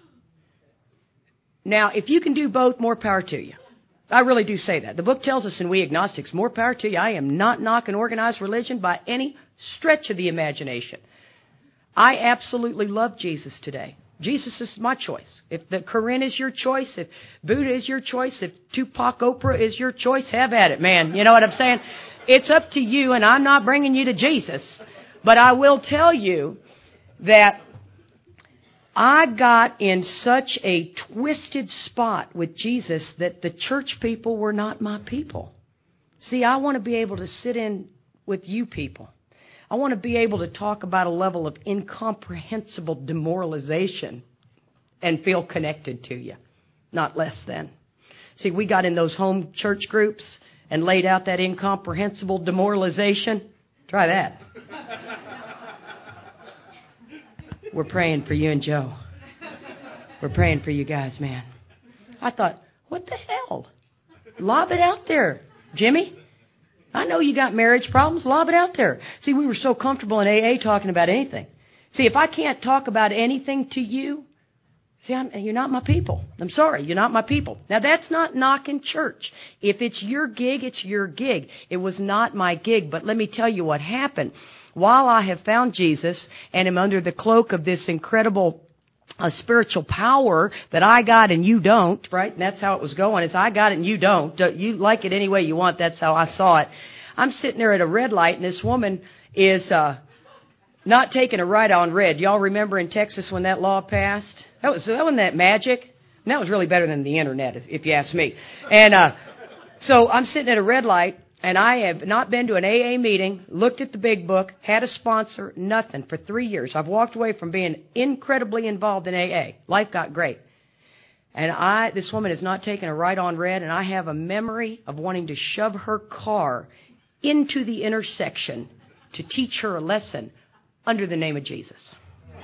Now, if you can do both, more power to you. I really do say that. The book tells us in We Agnostics, more power to you. I am not knocking organized religion by any stretch of the imagination. I absolutely love Jesus today. Jesus is my choice. If the Koran is your choice, if Buddha is your choice, if Tupac Oprah is your choice, have at it, man. You know what I'm saying? It's up to you, and I'm not bringing you to Jesus. But I will tell you that I got in such a twisted spot with Jesus that the church people were not my people. See, I want to be able to sit in with you people. I want to be able to talk about a level of incomprehensible demoralization and feel connected to you, not less than. See, we got in those home church groups and laid out that incomprehensible demoralization. Try that. We're praying for you and Joe. We're praying for you guys, man. I thought, what the hell? Lob it out there, Jimmy. I know you got marriage problems. Lob it out there. See, we were so comfortable in A A talking about anything. See, if I can't talk about anything to you, see, I'm, you're not my people. I'm sorry, you're not my people. Now, that's not knocking church. If it's your gig, it's your gig. It was not my gig, but let me tell you what happened. While I have found Jesus and am under the cloak of this incredible uh, spiritual power that I got and you don't, right? And that's how it was going. It's I got it and you don't. You like it any way you want. That's how I saw it. I'm sitting there at a red light and this woman is uh not taking a right on red. Y'all remember in Texas when that law passed? That was, that wasn't that magic? And that was really better than the internet, if, if you ask me. And uh so I'm sitting at a red light. And I have not been to an A A meeting, looked at the big book, had a sponsor, nothing for three years. I've walked away from being incredibly involved in A A. Life got great. And I, this woman has not taken a right on red, and I have a memory of wanting to shove her car into the intersection to teach her a lesson under the name of Jesus.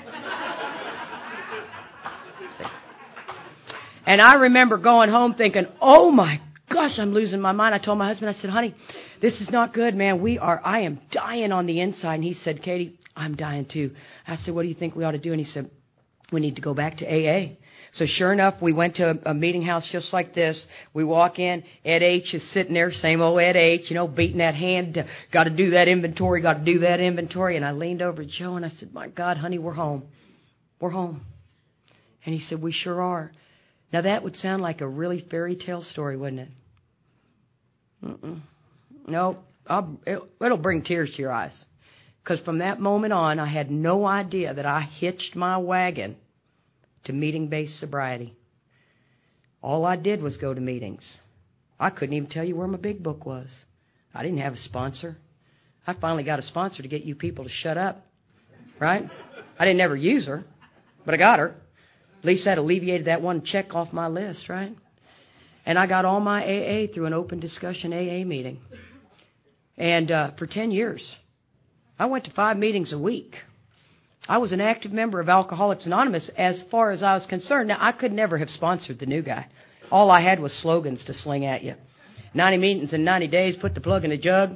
See? And I remember going home thinking, oh my gosh, I'm losing my mind. I told my husband, I said, honey, this is not good, man. We are, I am dying on the inside. And he said, Katie, I'm dying too. I said, what do you think we ought to do? And he said, we need to go back to A A. So sure enough, we went to a, a meeting house just like this. We walk in, Ed H is sitting there, same old Ed H, you know, beating that hand. Got to do that inventory, got to do that inventory. And I leaned over to Joe and I said, my God, honey, we're home. We're home. And he said, we sure are. Now that would sound like a really fairy tale story, wouldn't it? Mm-mm. No, I'll, it, it'll bring tears to your eyes. Because from that moment on, I had no idea that I hitched my wagon to meeting-based sobriety. All I did was go to meetings. I couldn't even tell you where my big book was. I didn't have a sponsor. I finally got a sponsor to get you people to shut up. Right? I didn't ever use her, but I got her. At least that alleviated that one check off my list, right? And I got all my A A through an open discussion A A meeting. And uh, for ten years, I went to five meetings a week. I was an active member of Alcoholics Anonymous as far as I was concerned. Now, I could never have sponsored the new guy. All I had was slogans to sling at you. ninety meetings in ninety days, put the plug in the jug.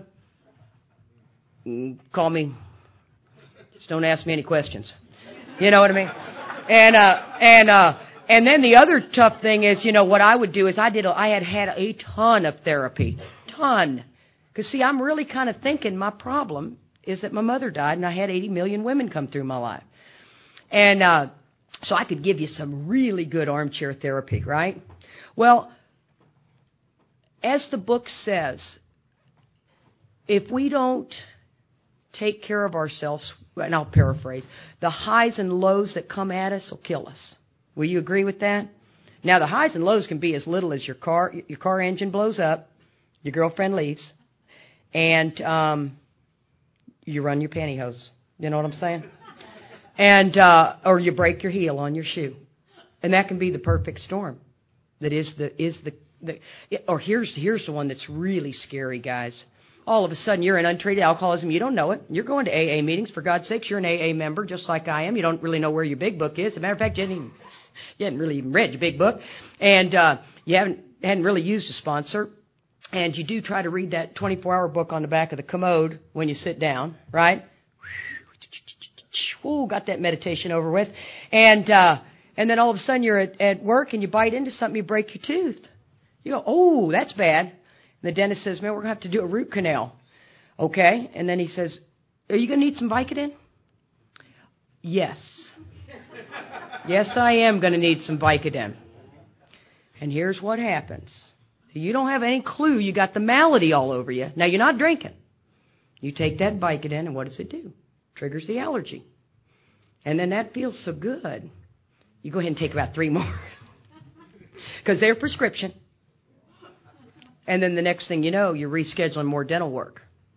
Call me. Just don't ask me any questions. You know what I mean? And, uh, and, uh, And then the other tough thing is, you know, what I would do is I did, a, I had had a ton of therapy. Ton. Because see, I'm really kind of thinking my problem is that my mother died and I had eighty million women come through my life. And, uh, so I could give you some really good armchair therapy, right? Well, as the book says, if we don't take care of ourselves, and I'll paraphrase, the highs and lows that come at us will kill us. Will you agree with that? Now, the highs and lows can be as little as your car, your car engine blows up, your girlfriend leaves, and um, you run your pantyhose. You know what I'm saying? And uh, or you break your heel on your shoe, and that can be the perfect storm. That is the is the, the or here's here's the one that's really scary, guys. All of a sudden, you're in untreated alcoholism. You don't know it. You're going to A A meetings. For God's sakes, you're an A A member, just like I am. You don't really know where your big book is. As a matter of fact, you hadn't even, you hadn't really even read your big book. And uh, you haven't hadn't really used a sponsor. And you do try to read that twenty-four hour book on the back of the commode when you sit down, right? Ooh, got that meditation over with. And uh, and then all of a sudden, you're at, at work and you bite into something, you break your tooth. You go, oh, that's bad. The dentist says, man, we're going to have to do a root canal. Okay. And then he says, are you going to need some Vicodin? Yes. Yes, I am going to need some Vicodin. And here's what happens. You don't have any clue. You got the malady all over you. Now, you're not drinking. You take that Vicodin, and what does it do? Triggers the allergy. And then that feels so good. You go ahead and take about three more. Because they're prescription. And then the next thing you know, you're rescheduling more dental work.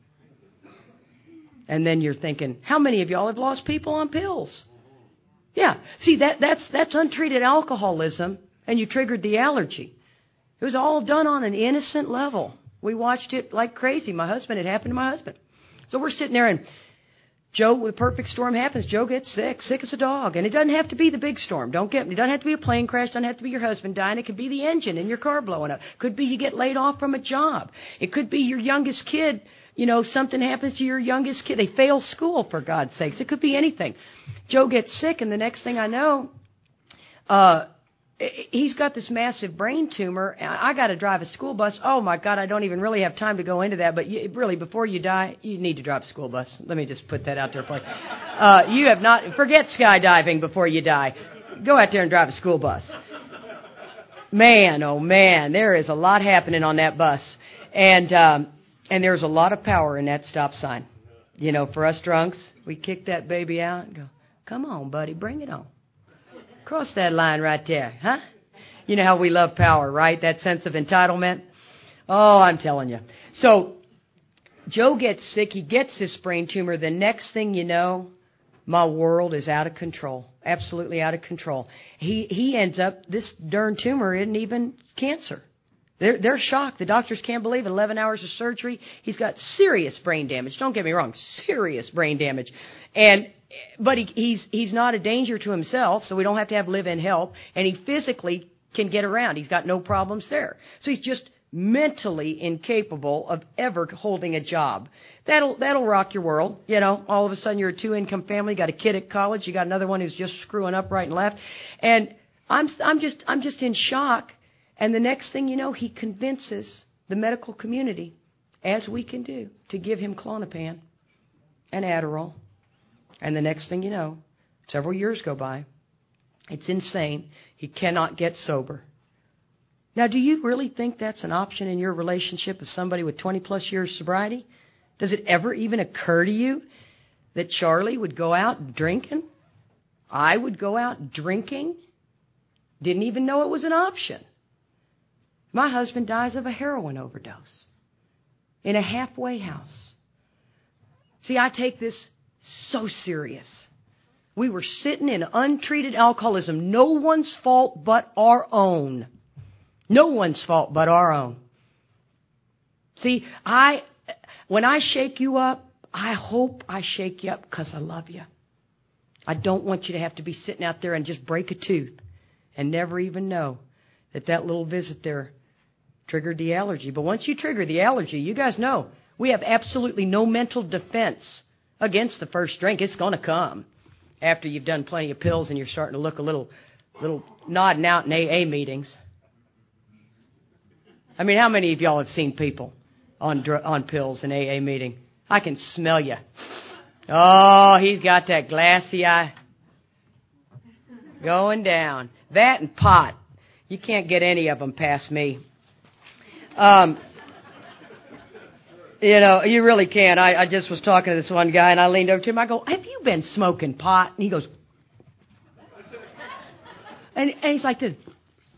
And then you're thinking, how many of y'all have lost people on pills? Yeah. See, that, that's, that's untreated alcoholism, and you triggered the allergy. It was all done on an innocent level. We watched it like crazy. My husband, it happened to my husband. So we're sitting there, and Joe, the perfect storm happens. Joe gets sick, sick as a dog. And it doesn't have to be the big storm. Don't get me. It doesn't have to be a plane crash. It doesn't have to be your husband dying. It could be the engine in your car blowing up. It could be you get laid off from a job. It could be your youngest kid. You know, something happens to your youngest kid. They fail school, for God's sakes. It could be anything. Joe gets sick, and the next thing I know, uh, he's got this massive brain tumor. I got to drive a school bus. Oh, my God, I don't even really have time to go into that. But you, really, before you die, you need to drive a school bus. Let me just put that out there. Uh, you have not, forget skydiving before you die. Go out there and drive a school bus. Man, oh, man, there is a lot happening on that bus. And, um, and there's a lot of power in that stop sign. You know, for us drunks, we kick that baby out and go, come on, buddy, bring it on. Cross that line right there, huh? You know how we love power, right? That sense of entitlement. Oh, I'm telling you. So Joe gets sick. He gets this brain tumor. The next thing you know, my world is out of control. Absolutely out of control. He he ends up, this darn tumor isn't even cancer. They're, they're shocked. The doctors can't believe it. eleven hours of surgery. He's got serious brain damage. Don't get me wrong. Serious brain damage. And But he, he's he's not a danger to himself, so we don't have to have live-in help. And he physically can get around. He's got no problems there. So he's just mentally incapable of ever holding a job. That'll that'll rock your world. You know, all of a sudden you're a two-income family. You got a kid at college. You got another one who's just screwing up right and left. And I'm I'm just I'm just in shock. And the next thing you know, he convinces the medical community, as we can do, to give him Klonopin and Adderall. And the next thing you know, several years go by. It's insane. He cannot get sober. Now, do you really think that's an option in your relationship with somebody with twenty plus years sobriety? Does it ever even occur to you that Charlie would go out drinking? I would go out drinking? Didn't even know it was an option. My husband dies of a heroin overdose in a halfway house. See, I take this so serious. We were sitting in untreated alcoholism. No one's fault but our own. No one's fault but our own. See, I, when I shake you up, I hope I shake you up because I love you. I don't want you to have to be sitting out there and just break a tooth and never even know that that little visit there triggered the allergy. But once you trigger the allergy, you guys know, we have absolutely no mental defense against the first drink. It's going to come after you've done plenty of pills and you're starting to look a little little nodding out in A A meetings. I mean, how many of y'all have seen people on dr- on pills in A A meeting? I can smell you. Oh, he's got that glassy eye going down. That and pot. You can't get any of them past me. Um, you know, you really can't. I, I just was talking to this one guy, and I leaned over to him. I go, have you been smoking pot? And he goes, and, and he's like this.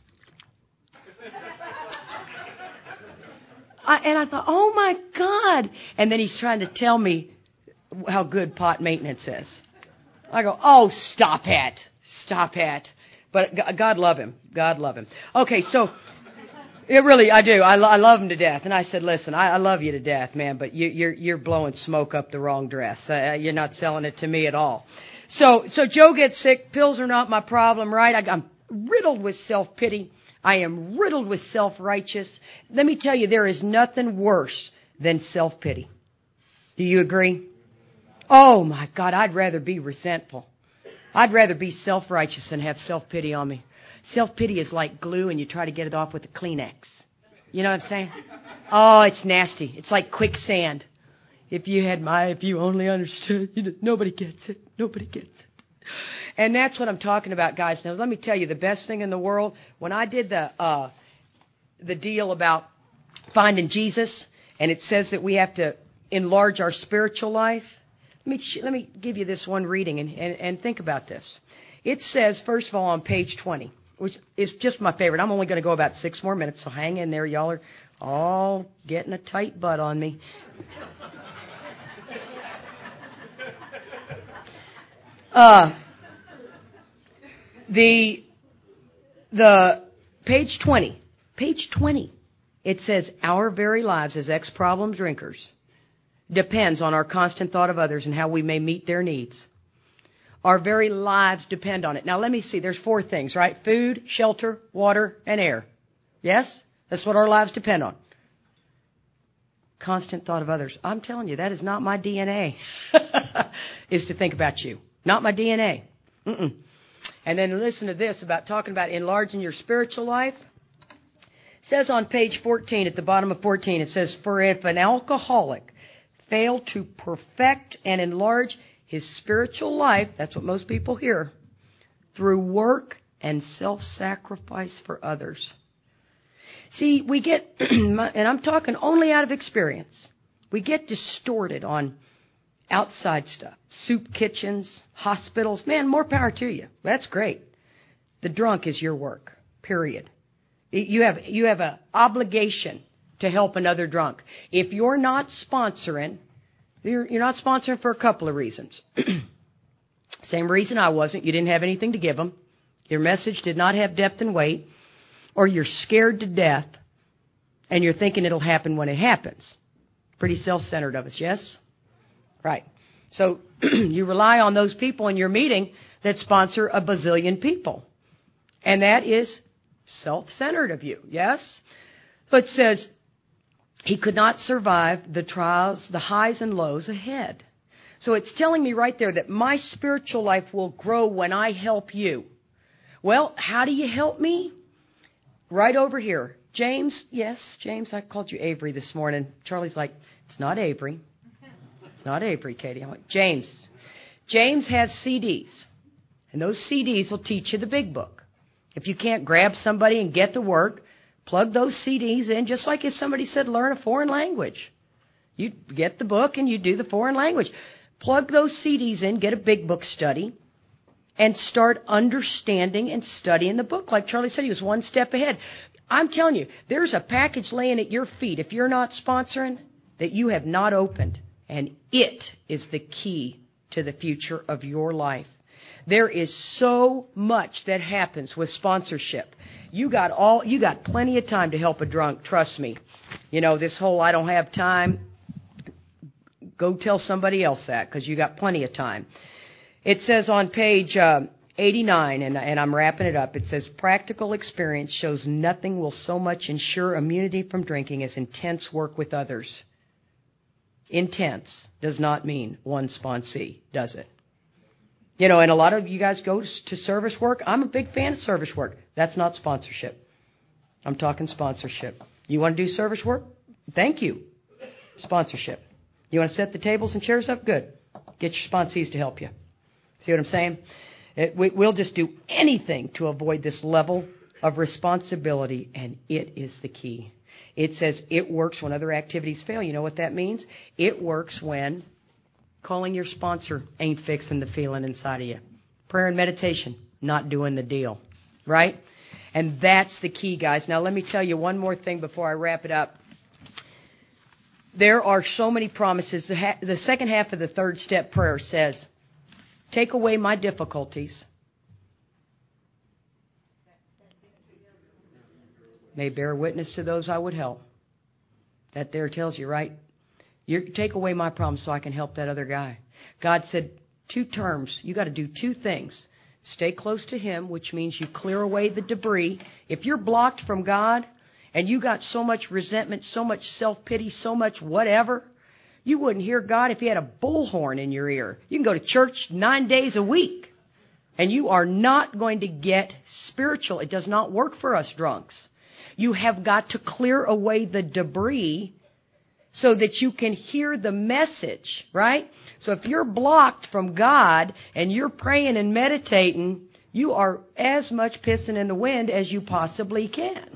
I, and I thought, oh my God. And then he's trying to tell me how good pot maintenance is. I go, oh, stop it. Stop it. But God love him. God love him. Okay, so it really, I do. I, lo- I love him to death. And I said, listen, I, I love you to death, man, but you, you're, you're blowing smoke up the wrong dress. Uh, you're not selling it to me at all. So, so Joe gets sick. Pills are not my problem, right? I, I'm riddled with self-pity. I am riddled with self-righteous. Let me tell you, there is nothing worse than self-pity. Do you agree? Oh my God, I'd rather be resentful. I'd rather be self-righteous than have self-pity on me. Self-pity is like glue and you try to get it off with a Kleenex. You know what I'm saying? Oh, it's nasty. It's like quicksand. If you had my, if you only understood, you know, nobody gets it. Nobody gets it. And that's what I'm talking about, guys. Now, let me tell you, the best thing in the world, when I did the, uh, the deal about finding Jesus, and it says that we have to enlarge our spiritual life, let me, let me give you this one reading and, and, and think about this. It says, first of all, on page twenty, which is just my favorite. I'm only going to go about six more minutes, so hang in there. Y'all are all getting a tight butt on me. Uh, the, the, page twenty, page twenty, it says, our very lives as ex-problem drinkers depends on our constant thought of others and how we may meet their needs. Our very lives depend on it. Now let me see, there's four things, right? Food, shelter, water, and air. Yes? That's what our lives depend on. Constant thought of others. I'm telling you, that is not my D N A, is to think about you. Not my D N A. Mm-mm. And then listen to this about talking about enlarging your spiritual life. It says on page fourteen, at the bottom of fourteen, it says, for if an alcoholic failed to perfect and enlarge his spiritual life, that's what most people hear, through work and self-sacrifice for others. See, we get, and I'm talking only out of experience, we get distorted on outside stuff. Soup kitchens, hospitals. Man, more power to you. That's great. The drunk is your work, period. You have, you have an obligation to help another drunk. If you're not sponsoring, you're, you're not sponsoring for a couple of reasons. Same reason I wasn't. You didn't have anything to give them. Your message did not have depth and weight. Or you're scared to death and you're thinking it'll happen when it happens. Pretty self-centered of us, yes? Right. So you rely on those people in your meeting that sponsor a bazillion people. And that is self-centered of you, yes? But it says he could not survive the trials, the highs and lows ahead. So it's telling me right there that my spiritual life will grow when I help you. Well, how do you help me? Right over here. James, yes, James, I called you Avery this morning. Charlie's like, it's not Avery. It's not Avery, Katie. I'm like, James. James has C Ds. And those C Ds will teach you the big book. If you can't grab somebody and get to work, plug those C Ds in, just like if somebody said learn a foreign language. You get the book and you do the foreign language. Plug those C Ds in, get a big book study, and start understanding and studying the book. Like Charlie said, he was one step ahead. I'm telling you, there's a package laying at your feet, if you're not sponsoring, that you have not opened. And it is the key to the future of your life. There is so much that happens with sponsorship. You got all, you got plenty of time to help a drunk, trust me. You know, this whole I don't have time, go tell somebody else that, because you got plenty of time. It says on page uh, eighty-nine, and, and I'm wrapping it up, it says, practical experience shows nothing will so much ensure immunity from drinking as intense work with others. Intense does not mean one sponsee, does it? You know, and a lot of you guys go to service work. I'm a big fan of service work. That's not sponsorship. I'm talking sponsorship. You want to do service work? Thank you. Sponsorship. You want to set the tables and chairs up? Good. Get your sponsees to help you. See what I'm saying? It, we, we'll just do anything to avoid this level of responsibility, and it is the key. It says it works when other activities fail. You know what that means? It works when calling your sponsor ain't fixing the feeling inside of you. Prayer and meditation, not doing the deal. Right? And that's the key, guys. Now, let me tell you one more thing before I wrap it up. There are so many promises. The, ha- the second half of the third step prayer says, take away my difficulties. May bear witness to those I would help. That there tells you, right? You take away my problems so I can help that other guy. God said two terms. You got to do two things. Stay close to Him, which means you clear away the debris. If you're blocked from God and you got so much resentment, so much self-pity, so much whatever, you wouldn't hear God if He had a bullhorn in your ear. You can go to church nine days a week and you are not going to get spiritual. It does not work for us drunks. You have got to clear away the debris so that you can hear the message, right? So if you're blocked from God and you're praying and meditating, you are as much pissing in the wind as you possibly can.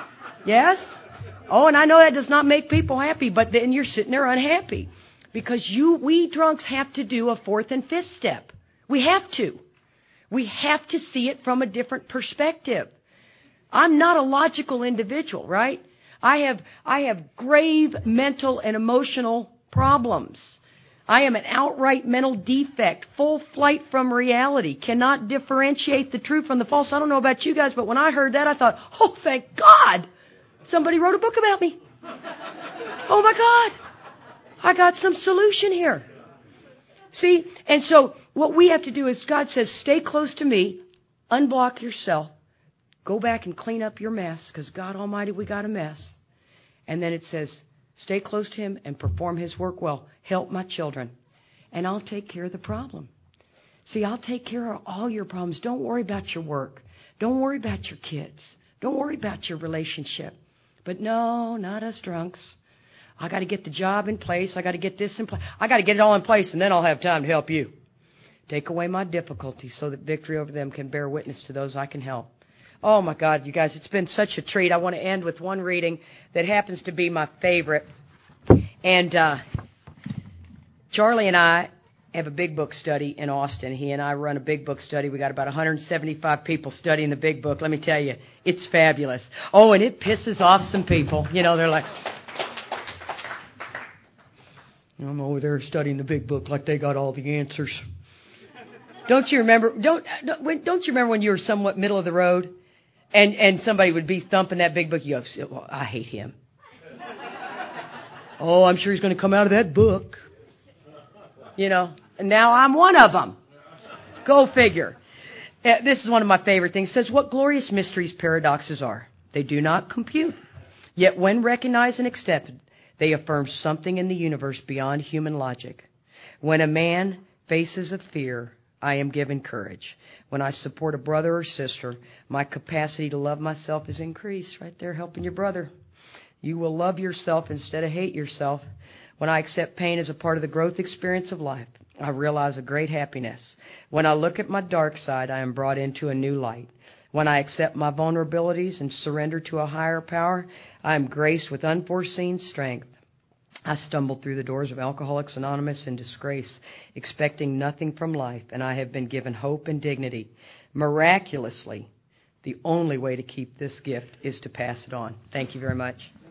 Yes? Oh, and I know that does not make people happy, but then you're sitting there unhappy. Because you, we drunks have to do a fourth and fifth step. We have to. We have to see it from a different perspective. I'm not a logical individual, right? I have, I have grave mental and emotional problems. I am an outright mental defect, full flight from reality, cannot differentiate the true from the false. I don't know about you guys, but when I heard that, I thought, oh, thank God, somebody wrote a book about me. Oh my God, I got some solution here. See, and so what we have to do is God says, stay close to me, unblock yourself. Go back and clean up your mess, because God Almighty, we got a mess. And then it says, stay close to Him and perform His work well. Help my children. And I'll take care of the problem. See, I'll take care of all your problems. Don't worry about your work. Don't worry about your kids. Don't worry about your relationship. But no, not us drunks. I got to get the job in place. I got to get this in place. I got to get it all in place, and then I'll have time to help you. Take away my difficulties so that victory over them can bear witness to those I can help. Oh, my God, you guys, it's been such a treat. I want to end with one reading that happens to be my favorite. And uh, Charlie and I have a big book study in Austin. He and I run a big book study. We got about one hundred seventy-five people studying the big book. Let me tell you, it's fabulous. Oh, and it pisses off some people. You know, they're like, I'm over there studying the big book like they got all the answers. Don't you remember, don't, don't you remember when you were somewhat middle of the road? And and somebody would be thumping that big book. You go, well, I hate him. Oh, I'm sure he's going to come out of that book. You know, and now I'm one of them. Go figure. Uh, this is one of my favorite things. It says, what glorious mysteries paradoxes are. They do not compute. Yet when recognized and accepted, they affirm something in the universe beyond human logic. When a man faces a fear, I am given courage. When I support a brother or sister, my capacity to love myself is increased. Right there, helping your brother. You will love yourself instead of hate yourself. When I accept pain as a part of the growth experience of life, I realize a great happiness. When I look at my dark side, I am brought into a new light. When I accept my vulnerabilities and surrender to a higher power, I am graced with unforeseen strength. I stumbled through the doors of Alcoholics Anonymous in disgrace, expecting nothing from life, and I have been given hope and dignity. Miraculously, the only way to keep this gift is to pass it on. Thank you very much.